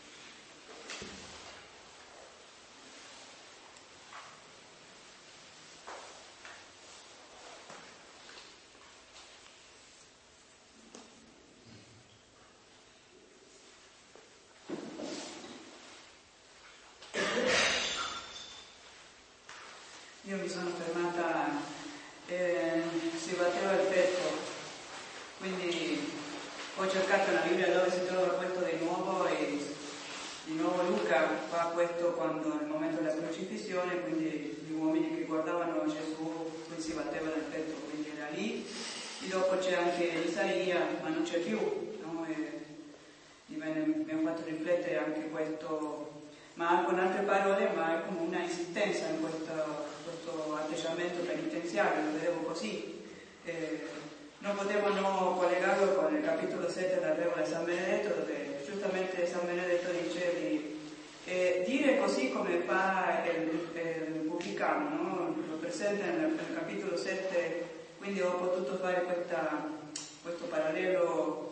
Io mi sono fermata, si batteva il petto, quindi ho cercato nella Bibbia dove si trova questo di nuovo e di nuovo Luca fa questo quando nel momento della crocifissione, quindi gli uomini che guardavano Gesù lui si batteva nel petto, quindi era lì. E dopo c'è anche Isaia, ma non c'è più, no? Mi ha fatto riflettere anche questo, ma con altre parole, ma è come una insistenza in questo atteggiamento penitenziario, lo vedevo così. Non potevo non collegarlo con il capitolo 7 della regola di San Benedetto, dove giustamente San Benedetto dice di dire così come fa il pubblicano, no? Lo presenta nel capitolo 7, quindi ho potuto fare questo parallelo,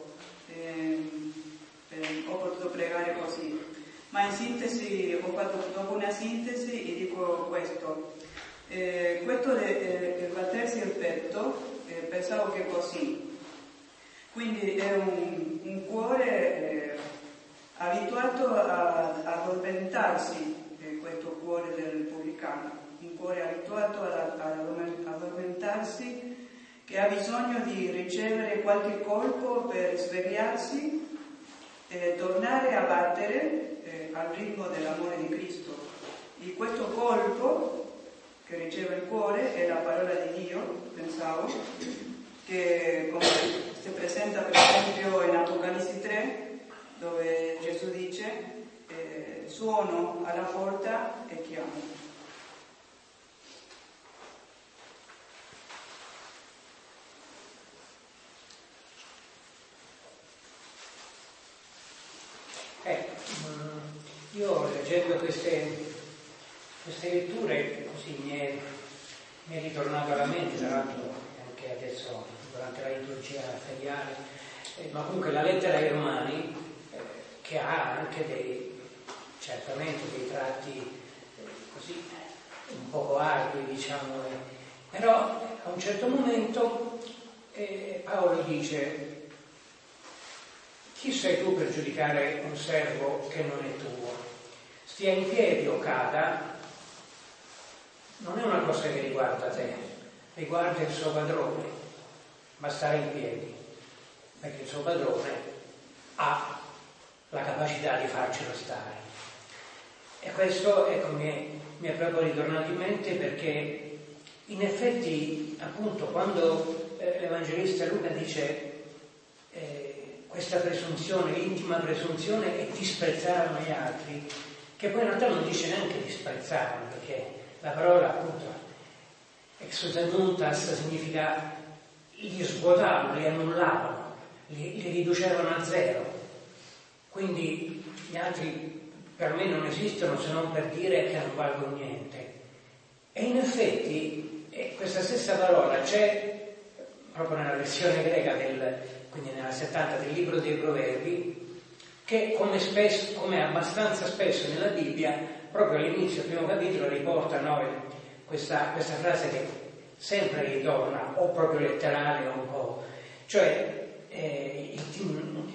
ho potuto pregare così. Ma in sintesi, ho fatto dopo una sintesi e dico questo. Questo del battersi il petto, pensavo che così. Quindi è un cuore abituato ad addormentarsi, questo cuore del pubblicano, un cuore abituato ad addormentarsi, che ha bisogno di ricevere qualche colpo per svegliarsi e tornare a battere al ritmo dell'amore di Cristo. E questo colpo che riceve il cuore è la parola di Dio, pensavo, che come si presenta per esempio in Apocalisse 3, dove Gesù dice suono alla porta e chiamo. Io leggendo queste letture così mi è ritornato alla mente, tra l'altro anche adesso durante la liturgia feriale, ma comunque la lettera ai Romani che ha anche certamente dei tratti così un poco ardui, diciamo, però a un certo momento Paolo dice: chi sei tu per giudicare un servo che non è tuo? Stia in piedi o cada, non è una cosa che riguarda te, riguarda il suo padrone, ma stare in piedi, perché il suo padrone ha la capacità di farcelo stare. E questo, ecco, mi è proprio ritornato in mente, perché in effetti, appunto, quando l'Evangelista Luca dice questa presunzione, l'intima presunzione è disprezzare gli altri, che poi in realtà non dice neanche disprezzarli, perché la parola appunto exotenuntas significa li svuotavano, li annullavano, li riducevano a zero. Quindi gli altri per me non esistono se non per dire che non valgono niente. E in effetti questa stessa parola c'è proprio nella versione greca quindi nella 70 del libro dei Proverbi, che come abbastanza spesso nella Bibbia, proprio all'inizio del primo capitolo riporta questa frase che sempre ritorna, o proprio letterale o un po', cioè il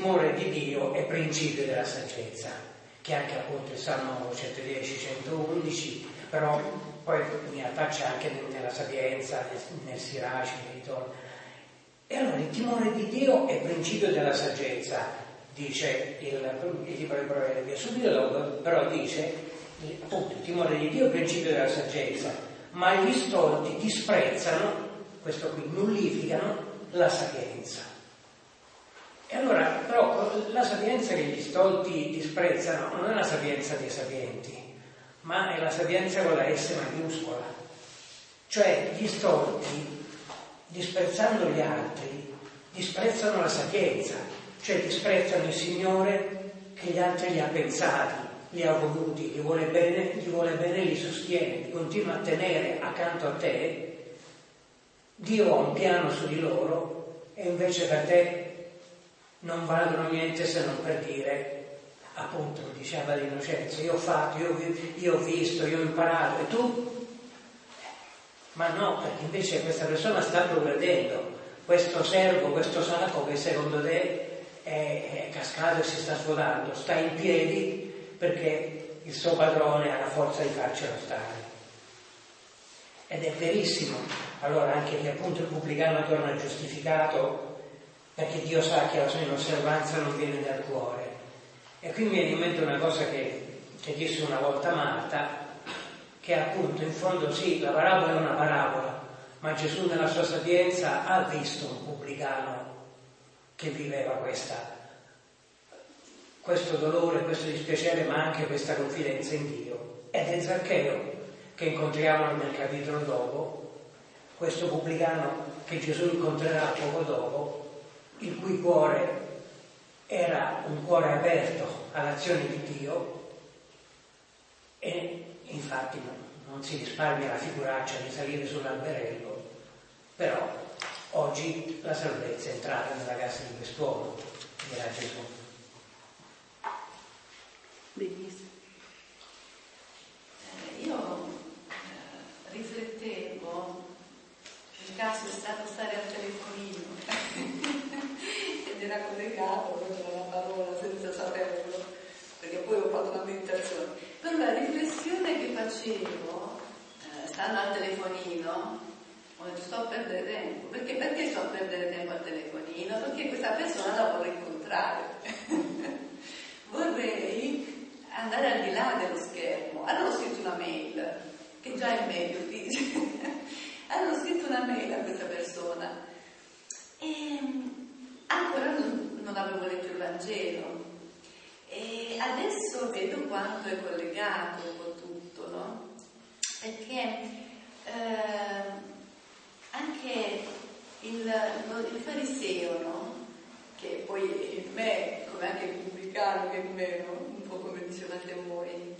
timore di Dio è principio della saggezza, che anche appunto il Salmo 110-111, però poi mi affaccia anche nella sapienza, nel Siraci, nei ritorni. E allora il timore di Dio è principio della saggezza, dice il libro dei Proverbi. Subito dopo però dice appunto il timore di Dio è principio della saggezza, ma gli stolti disprezzano, questo qui, nullificano la sapienza. E allora, però, la sapienza che gli stolti disprezzano non è la sapienza dei sapienti, ma è la sapienza con la S maiuscola. Cioè, gli stolti, disprezzando gli altri, disprezzano la sapienza, cioè disprezzano il Signore che gli altri li ha pensati, li ha voluti, gli vuole bene, li sostiene, li continua a tenere accanto a te. Dio ha un piano su di loro e invece per te non valgono niente se non per dire, appunto, diceva l'Innocenzo, io ho fatto, io ho visto, io ho imparato, e tu? Ma no, perché invece questa persona sta progredendo, questo servo, questo sacco che secondo te è cascato e si sta svuotando, sta in piedi perché il suo padrone ha la forza di farcelo stare. Ed è verissimo, allora anche che appunto il pubblicano torna giustificato perché Dio sa che la sua inosservanza non viene dal cuore. E qui mi viene in mente una cosa che disse una volta Marta, che appunto in fondo sì, la parabola è una parabola, ma Gesù nella sua sapienza ha visto un pubblicano che viveva questo dolore, questo dispiacere, ma anche questa confidenza in Dio. Ed è Zaccheo, che incontriamo nel capitolo dopo, questo pubblicano che Gesù incontrerà poco dopo, il cui cuore era un cuore aperto all'azione di Dio, e infatti non si risparmia la figuraccia di salire sull'alberello, però oggi la salvezza è entrata nella casa di quest'uomo, dirà Gesù. Benissimo. Io riflettevo, il caso è stato stare al telefonino ed era collegato proprio alla parola senza saperlo, perché poi ho fatto una meditazione. Per la riflessione che facevo, stando al telefonino, ho detto sto a perdere tempo. Perché sto a perdere tempo al telefonino? Perché questa persona la vorrei incontrare. Vorrei andare al di là dello schermo. Allora ho scritto una mail, che già è meglio, dice. Allora ho scritto una mail a questa persona e ancora non avevo letto il Vangelo e adesso vedo quanto è collegato con tutto, no? Perché anche il fariseo, no? Che poi in me, come anche il pubblicano che in me, no? Un po' come dicevate voi,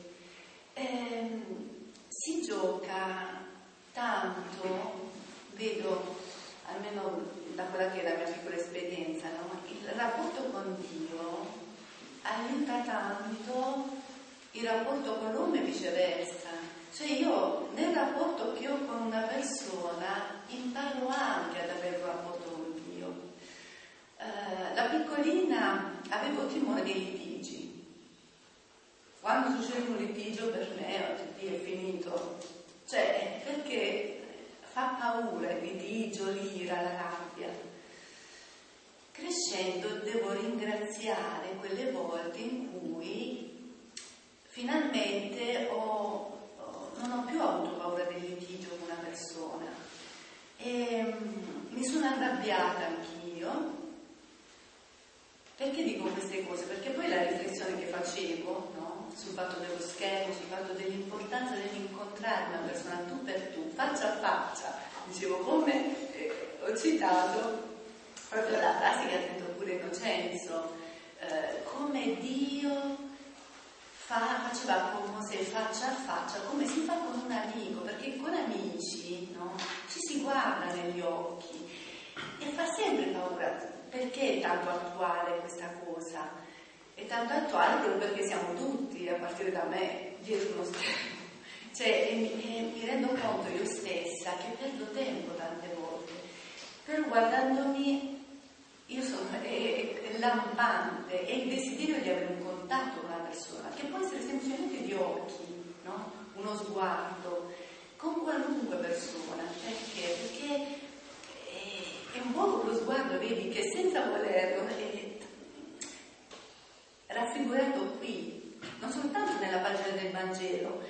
si gioca tanto, vedo almeno da quella che è la mia piccola esperienza, no? Il rapporto con Dio aiuta tanto il rapporto con l'uomo e viceversa. Cioè io nel rapporto che ho con una persona imparo anche ad avere un rapporto con Dio. Da piccolina avevo timore dei litigi. Quando succede un litigio per me è finito. Cioè, perché fa paura il litigio, l'ira, la rabbia. Crescendo devo ringraziare quelle volte in cui finalmente non ho più avuto paura del litigio con una persona e mi sono arrabbiata anch'io. Perché dico queste cose? Perché poi la riflessione che facevo, no? Sul fatto dello schermo, sul fatto dell'importanza dell'incontrare una persona tu per tu, faccia a faccia, dicevo, come ho citato proprio la frase che ha detto pure Innocenzo, come Dio faceva con Mosè faccia a faccia, come si fa con un amico, perché con amici, no? Ci si guarda negli occhi e fa sempre paura. Perché è tanto attuale questa cosa? È tanto attuale proprio perché siamo tutti, a partire da me, dietro uno schermo. Cioè, mi rendo conto io stessa che perdo tempo tante volte, però guardandomi è lampante, è il desiderio di avere un contatto con una persona, che può essere semplicemente di occhi, no? Uno sguardo, con qualunque persona. Perché è un po' quello sguardo, vedi, che senza volerlo è raffigurato qui, non soltanto nella pagina del Vangelo.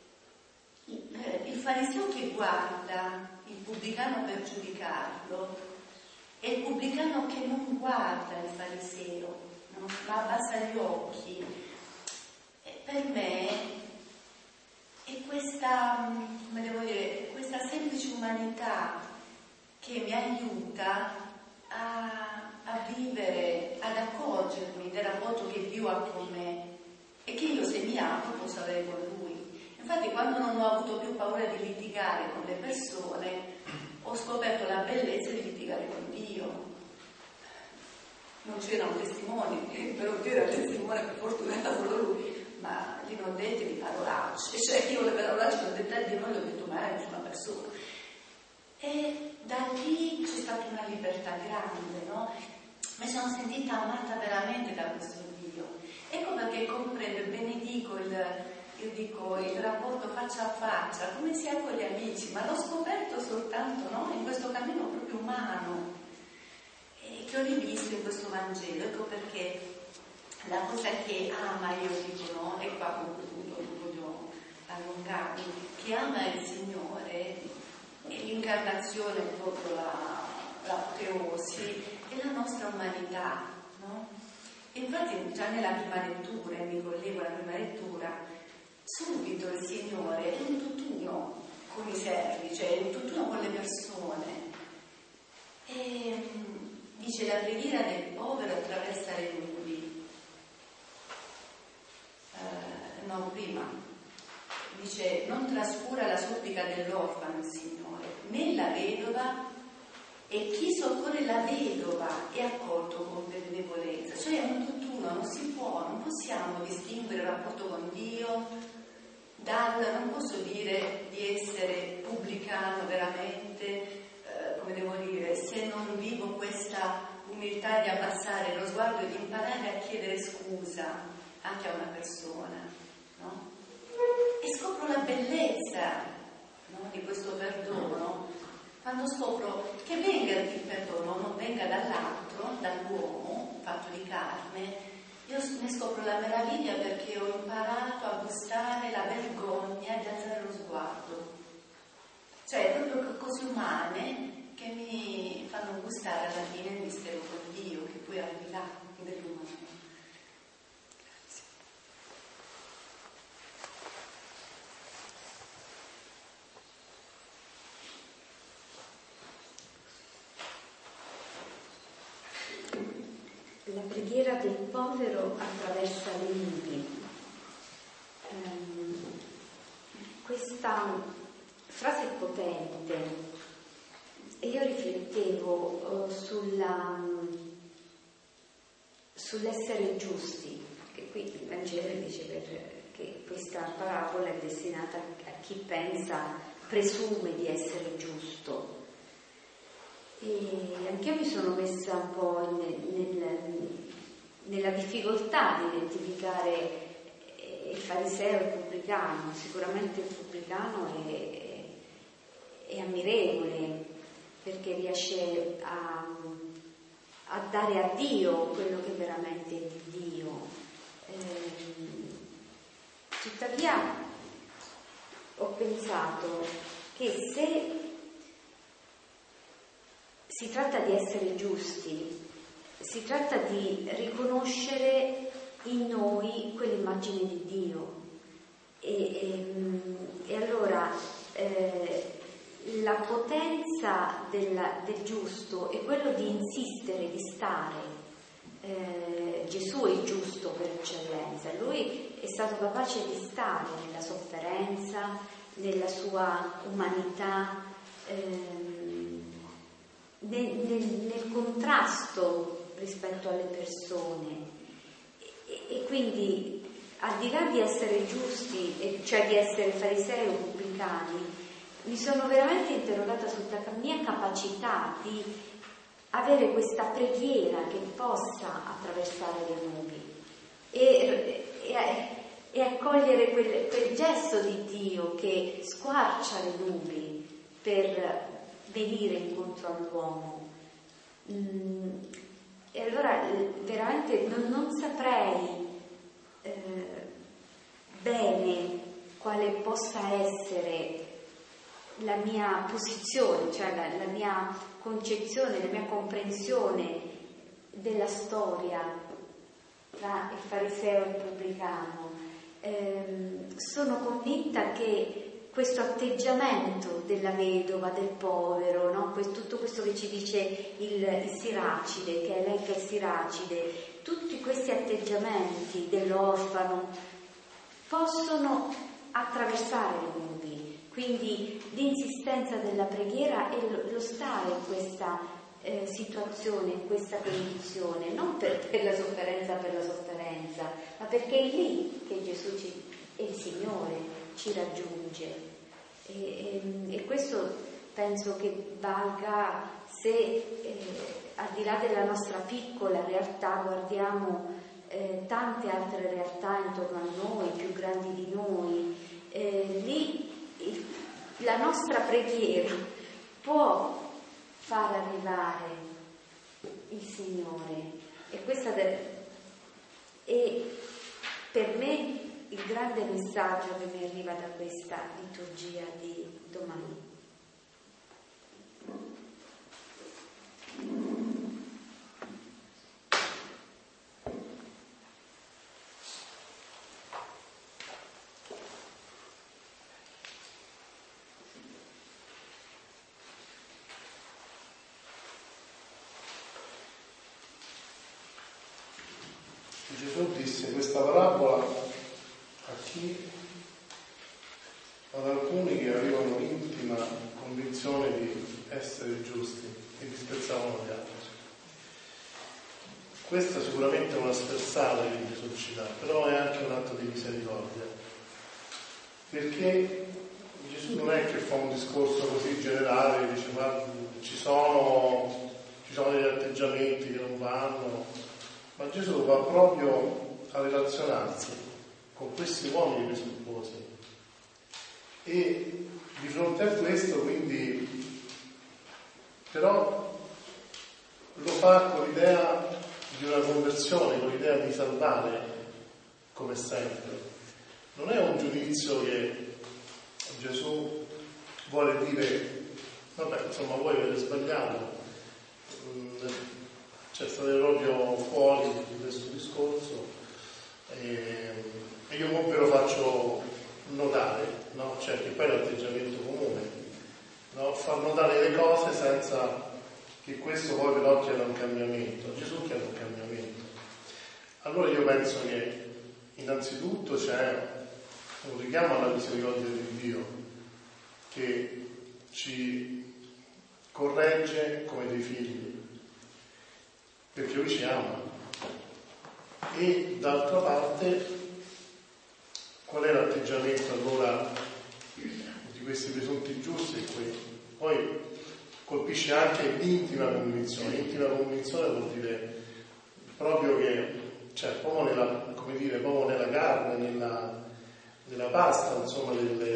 Il fariseo che guarda il pubblicano per giudicarlo è il pubblicano che non guarda il fariseo, no? Ma abbassa gli occhi. Per me è questa, come devo dire, questa semplice umanità che mi aiuta a vivere, ad accorgermi del rapporto che Dio ha con me e che io, se mi apro, posso avere con Lui. Infatti, quando non ho avuto più paura di litigare con le persone, ho scoperto la bellezza di litigare con Dio. Non c'erano testimoni, però Dio era testimone, per fortuna era solo Lui, ma li non detti di parolacce, cioè io le parolacce le ho dette a Dio, non le ho detto mai a nessuna persona. E da lì c'è stata una libertà grande, no? Mi sono sentita amata veramente da questo Dio. Ecco perché comprendo e benedico il rapporto faccia a faccia, come si ha con gli amici, ma l'ho scoperto soltanto, no? In questo cammino proprio umano, che ho rivisto in questo Vangelo. Ecco perché la cosa che ama, io dico, no? E qua concludo, non voglio allungarmi, che ama il Signore è l'incarnazione, proprio l'apoteosi, è la nostra umanità, no? E infatti già nella prima lettura, e mi collego alla prima lettura, subito il Signore è un tutt'uno con i servi, cioè è un tutt'uno con le persone. E dice: la preghiera del povero attraversa le nubi. No, prima dice: non trascura la supplica dell'orfano il Signore, né la vedova, e chi soccorre la vedova è accolto con benevolenza. Cioè è un tutt'uno, non possiamo distinguere il rapporto con Dio non posso dire di essere pubblicano veramente, come devo dire, se non vivo questa umiltà di abbassare lo sguardo e di imparare a chiedere scusa anche a una persona, no? E scopro la bellezza, no, di questo perdono, quando scopro che venga il perdono, non venga dall'altro, dall'uomo fatto di carne. Io ne scopro la meraviglia perché ho imparato a gustare la vergogna di alzare lo sguardo. Cioè, proprio cose umane che mi fanno gustare alla fine il mistero con Dio, che poi è al di là dell'umano. La preghiera del povero attraversa le nubi. Questa frase è potente e io riflettevo sull'essere giusti, che qui il Vangelo dice che questa parabola è destinata a chi presume di essere giusto. E anche io mi sono messa un po' nella difficoltà di identificare il fariseo e il pubblicano. Sicuramente il pubblicano è ammirevole perché riesce a dare a Dio quello che veramente è di Dio. Tuttavia ho pensato che se si tratta di essere giusti, si tratta di riconoscere in noi quell'immagine di Dio e allora la potenza del giusto è quello di insistere, di stare. Gesù è giusto per eccellenza, lui è stato capace di stare nella sofferenza, nella sua umanità, nel contrasto rispetto alle persone e quindi al di là di essere giusti, cioè di essere farisei o pubblicani, mi sono veramente interrogata sulla mia capacità di avere questa preghiera che possa attraversare le nubi e accogliere quel gesto di Dio che squarcia le nubi per venire incontro all'uomo. E allora veramente non saprei bene quale possa essere la mia posizione, cioè la mia concezione, la mia comprensione della storia tra il fariseo e il pubblicano. Sono convinta che questo atteggiamento della vedova, del povero, no? Tutto questo che ci dice il Siracide, che elenca il Siracide, tutti questi atteggiamenti dell'orfano possono attraversare le nubi. Quindi l'insistenza della preghiera e lo stare in questa situazione, in questa condizione, non per la sofferenza, ma perché è lì che Gesù e il Signore ci raggiunge. E questo penso che valga se al di là della nostra piccola realtà guardiamo tante altre realtà intorno a noi, più grandi di noi. Lì la nostra preghiera può far arrivare il Signore, e per me il grande messaggio che mi arriva da questa liturgia di domani. Gesù disse questa parabola a chi? Ad alcuni che avevano intima convinzione di essere giusti e disprezzavano gli altri. Questa sicuramente è una spersale che Gesù ci dà, però è anche un atto di misericordia, perché Gesù non è che fa un discorso così generale, dice ma ci sono degli atteggiamenti che non vanno, ma Gesù va proprio a relazionarsi con questi uomini presuntuosi e di fronte a questo quindi però lo fa con l'idea di una conversione, con l'idea di salvare, come sempre. Non è un giudizio che Gesù vuole dire vabbè, insomma, voi avete sbagliato, cioè state proprio fuori di questo discorso e io ve lo faccio notare, no? Cioè che poi è l'atteggiamento comune, no? Far notare le cose senza che questo poi però chieda un cambiamento. Gesù chiede un cambiamento. Allora io penso che innanzitutto c'è un richiamo alla misericordia di Dio che ci corregge come dei figli, perché Lui ci ama. E d'altra parte, qual è l'atteggiamento allora di questi presunti giusti? Poi colpisce anche l'intima convinzione. Intima convinzione vuol dire proprio che, cioè, proprio nella carne, nella pasta, insomma,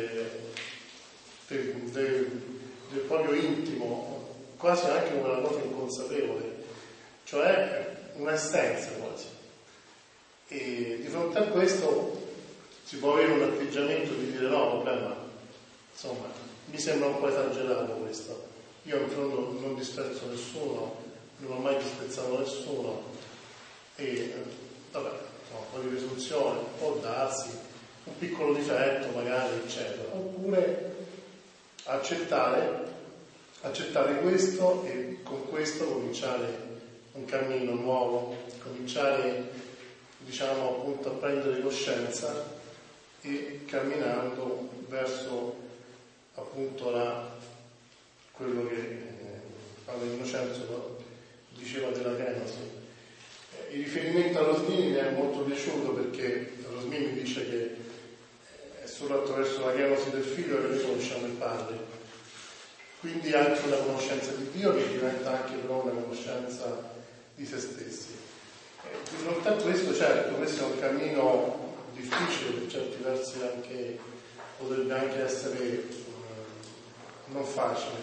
del proprio intimo, quasi anche una cosa inconsapevole, cioè un'essenza quasi. E di fronte a questo si può avere un atteggiamento di dire no, vabbè, ma insomma mi sembra un po' esagerato questo. Io in fondo non disprezzo nessuno, non ho mai disprezzato nessuno e vabbè, un po' di presunzione, può darsi, un piccolo difetto magari, eccetera. Oppure accettare questo e con questo cominciare un cammino nuovo, cominciare, diciamo, appunto a prendere coscienza e camminando verso appunto quello che Padre Innocenzo diceva della kenosi. Il riferimento a Rosmini mi è molto piaciuto perché Rosmini dice che è solo attraverso la kenosi del figlio che noi conosciamo il Padre. quindi anche una conoscenza di Dio che diventa anche però una conoscenza di se stessi. Di fronte a questo, certo, questo è un cammino difficile, per certi versi anche, potrebbe anche essere non facile.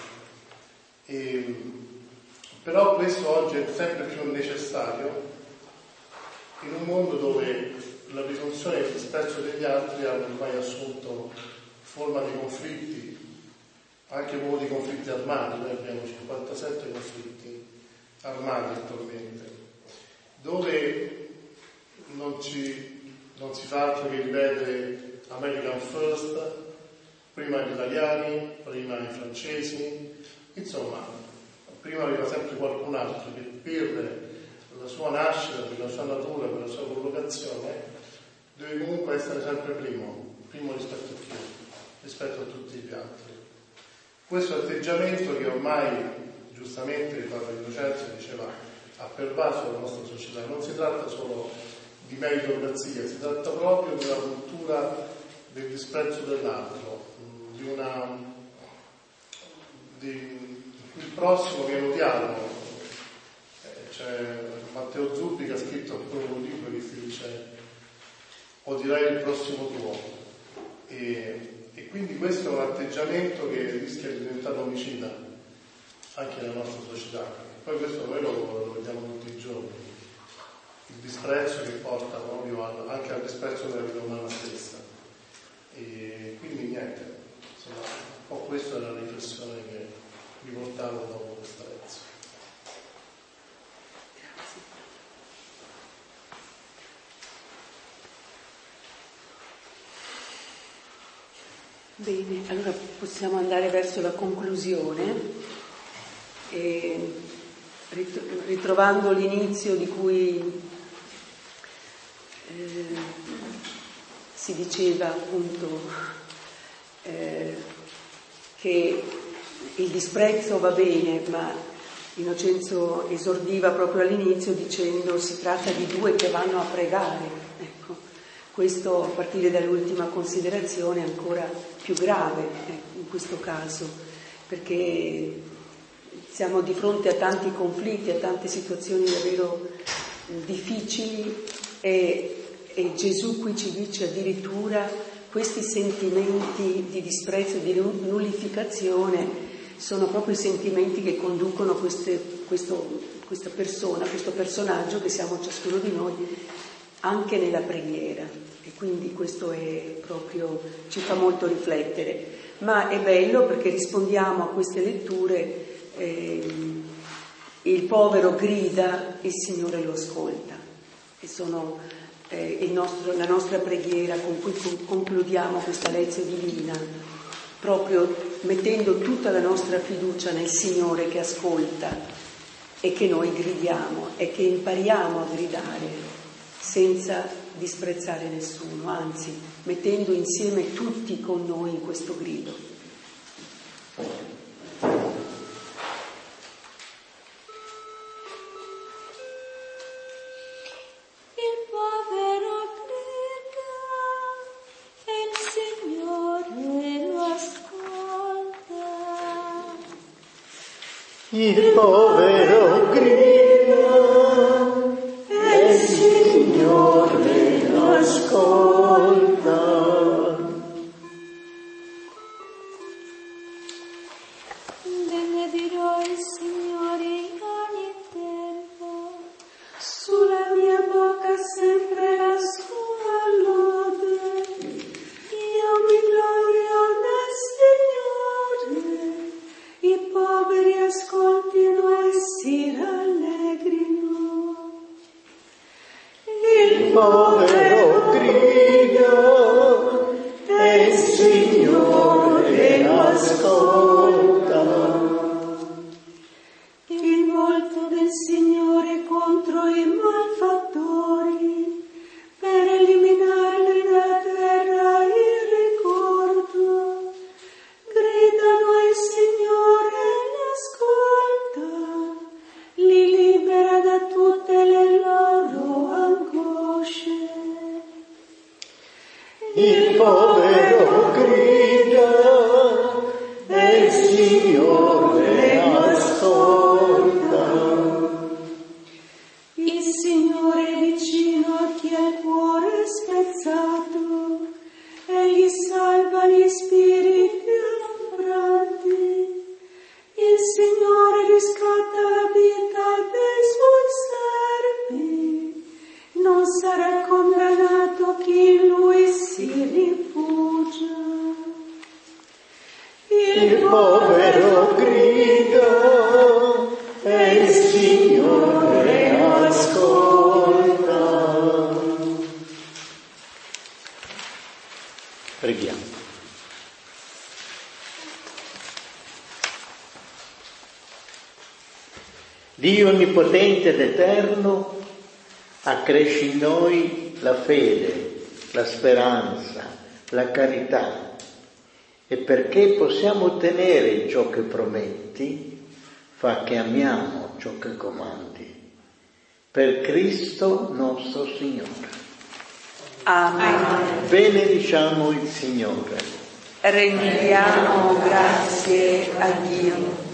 Però questo oggi è sempre più necessario in un mondo dove la presunzione e il disprezzo degli altri hanno ormai assunto forma di conflitti, anche proprio di conflitti armati. Noi abbiamo 57 conflitti armati attualmente, dove non si fa altro che ripetere American First, prima gli italiani, prima i francesi, insomma, prima arriva sempre qualcun altro che per la sua nascita, per la sua natura, per la sua collocazione, deve comunque essere sempre primo rispetto a tutti gli altri. Questo atteggiamento che ormai, giustamente, il Papa Innocenzio diceva, ha pervaso la nostra società. Non si tratta solo di meritocrazia, si tratta proprio di una cultura del disprezzo dell'altro, il prossimo viene odiato. C'è Matteo Zuppi che ha scritto un libro che si dice odierai il prossimo tuo, e quindi questo è un atteggiamento che rischia di diventare omicida anche nella nostra società. Poi questo noi lo vediamo tutti i giorni, il disprezzo che porta proprio anche al disprezzo della vita umana stessa. E quindi niente, insomma, un po' questa è la riflessione che vi portavo dopo questa lezione. Bene, allora possiamo andare verso la conclusione, ritrovando l'inizio di cui si diceva appunto che il disprezzo va bene, ma Innocenzo esordiva proprio all'inizio dicendo si tratta di due che vanno a pregare, ecco. Questo, a partire dall'ultima considerazione, è ancora più grave in questo caso, perché siamo di fronte a tanti conflitti, a tante situazioni davvero difficili, e Gesù qui ci dice addirittura questi sentimenti di disprezzo e di nullificazione sono proprio i sentimenti che conducono questa persona, questo personaggio che siamo ciascuno di noi, anche nella preghiera. E quindi questo è proprio, ci fa molto riflettere, ma è bello perché rispondiamo a queste letture, il povero grida, il Signore lo ascolta, e sono la nostra preghiera con cui concludiamo questa lezione divina, proprio mettendo tutta la nostra fiducia nel Signore che ascolta e che noi gridiamo e che impariamo a gridare senza disprezzare nessuno, anzi mettendo insieme tutti con noi in questo grido. Il povero grida e il Signore lo ascolta. Il povero grida e il Signore lo ascolta. Benedirò il Signore in ogni tempo, sulla mia bocca sempre la sua lode. Io mi glorio nel Signore, i poveri ascoltino e si rallegrino. Il povero grida e il Signore lo ascolta. Il volto del Signore contro i malfattori, per eliminarli dalla terra il ricordo. Gridano e il Signore li ascolta, li libera da tutte le loro angosce. Il povero grida e il Signore Preghiamo. Dio onnipotente ed eterno, accresci in noi la fede, la speranza, la carità, e perché possiamo ottenere ciò che prometti, fa che amiamo ciò che comandi. Per Cristo nostro Signore. Amen. Benediciamo il Signore. Rendiamo grazie a Dio.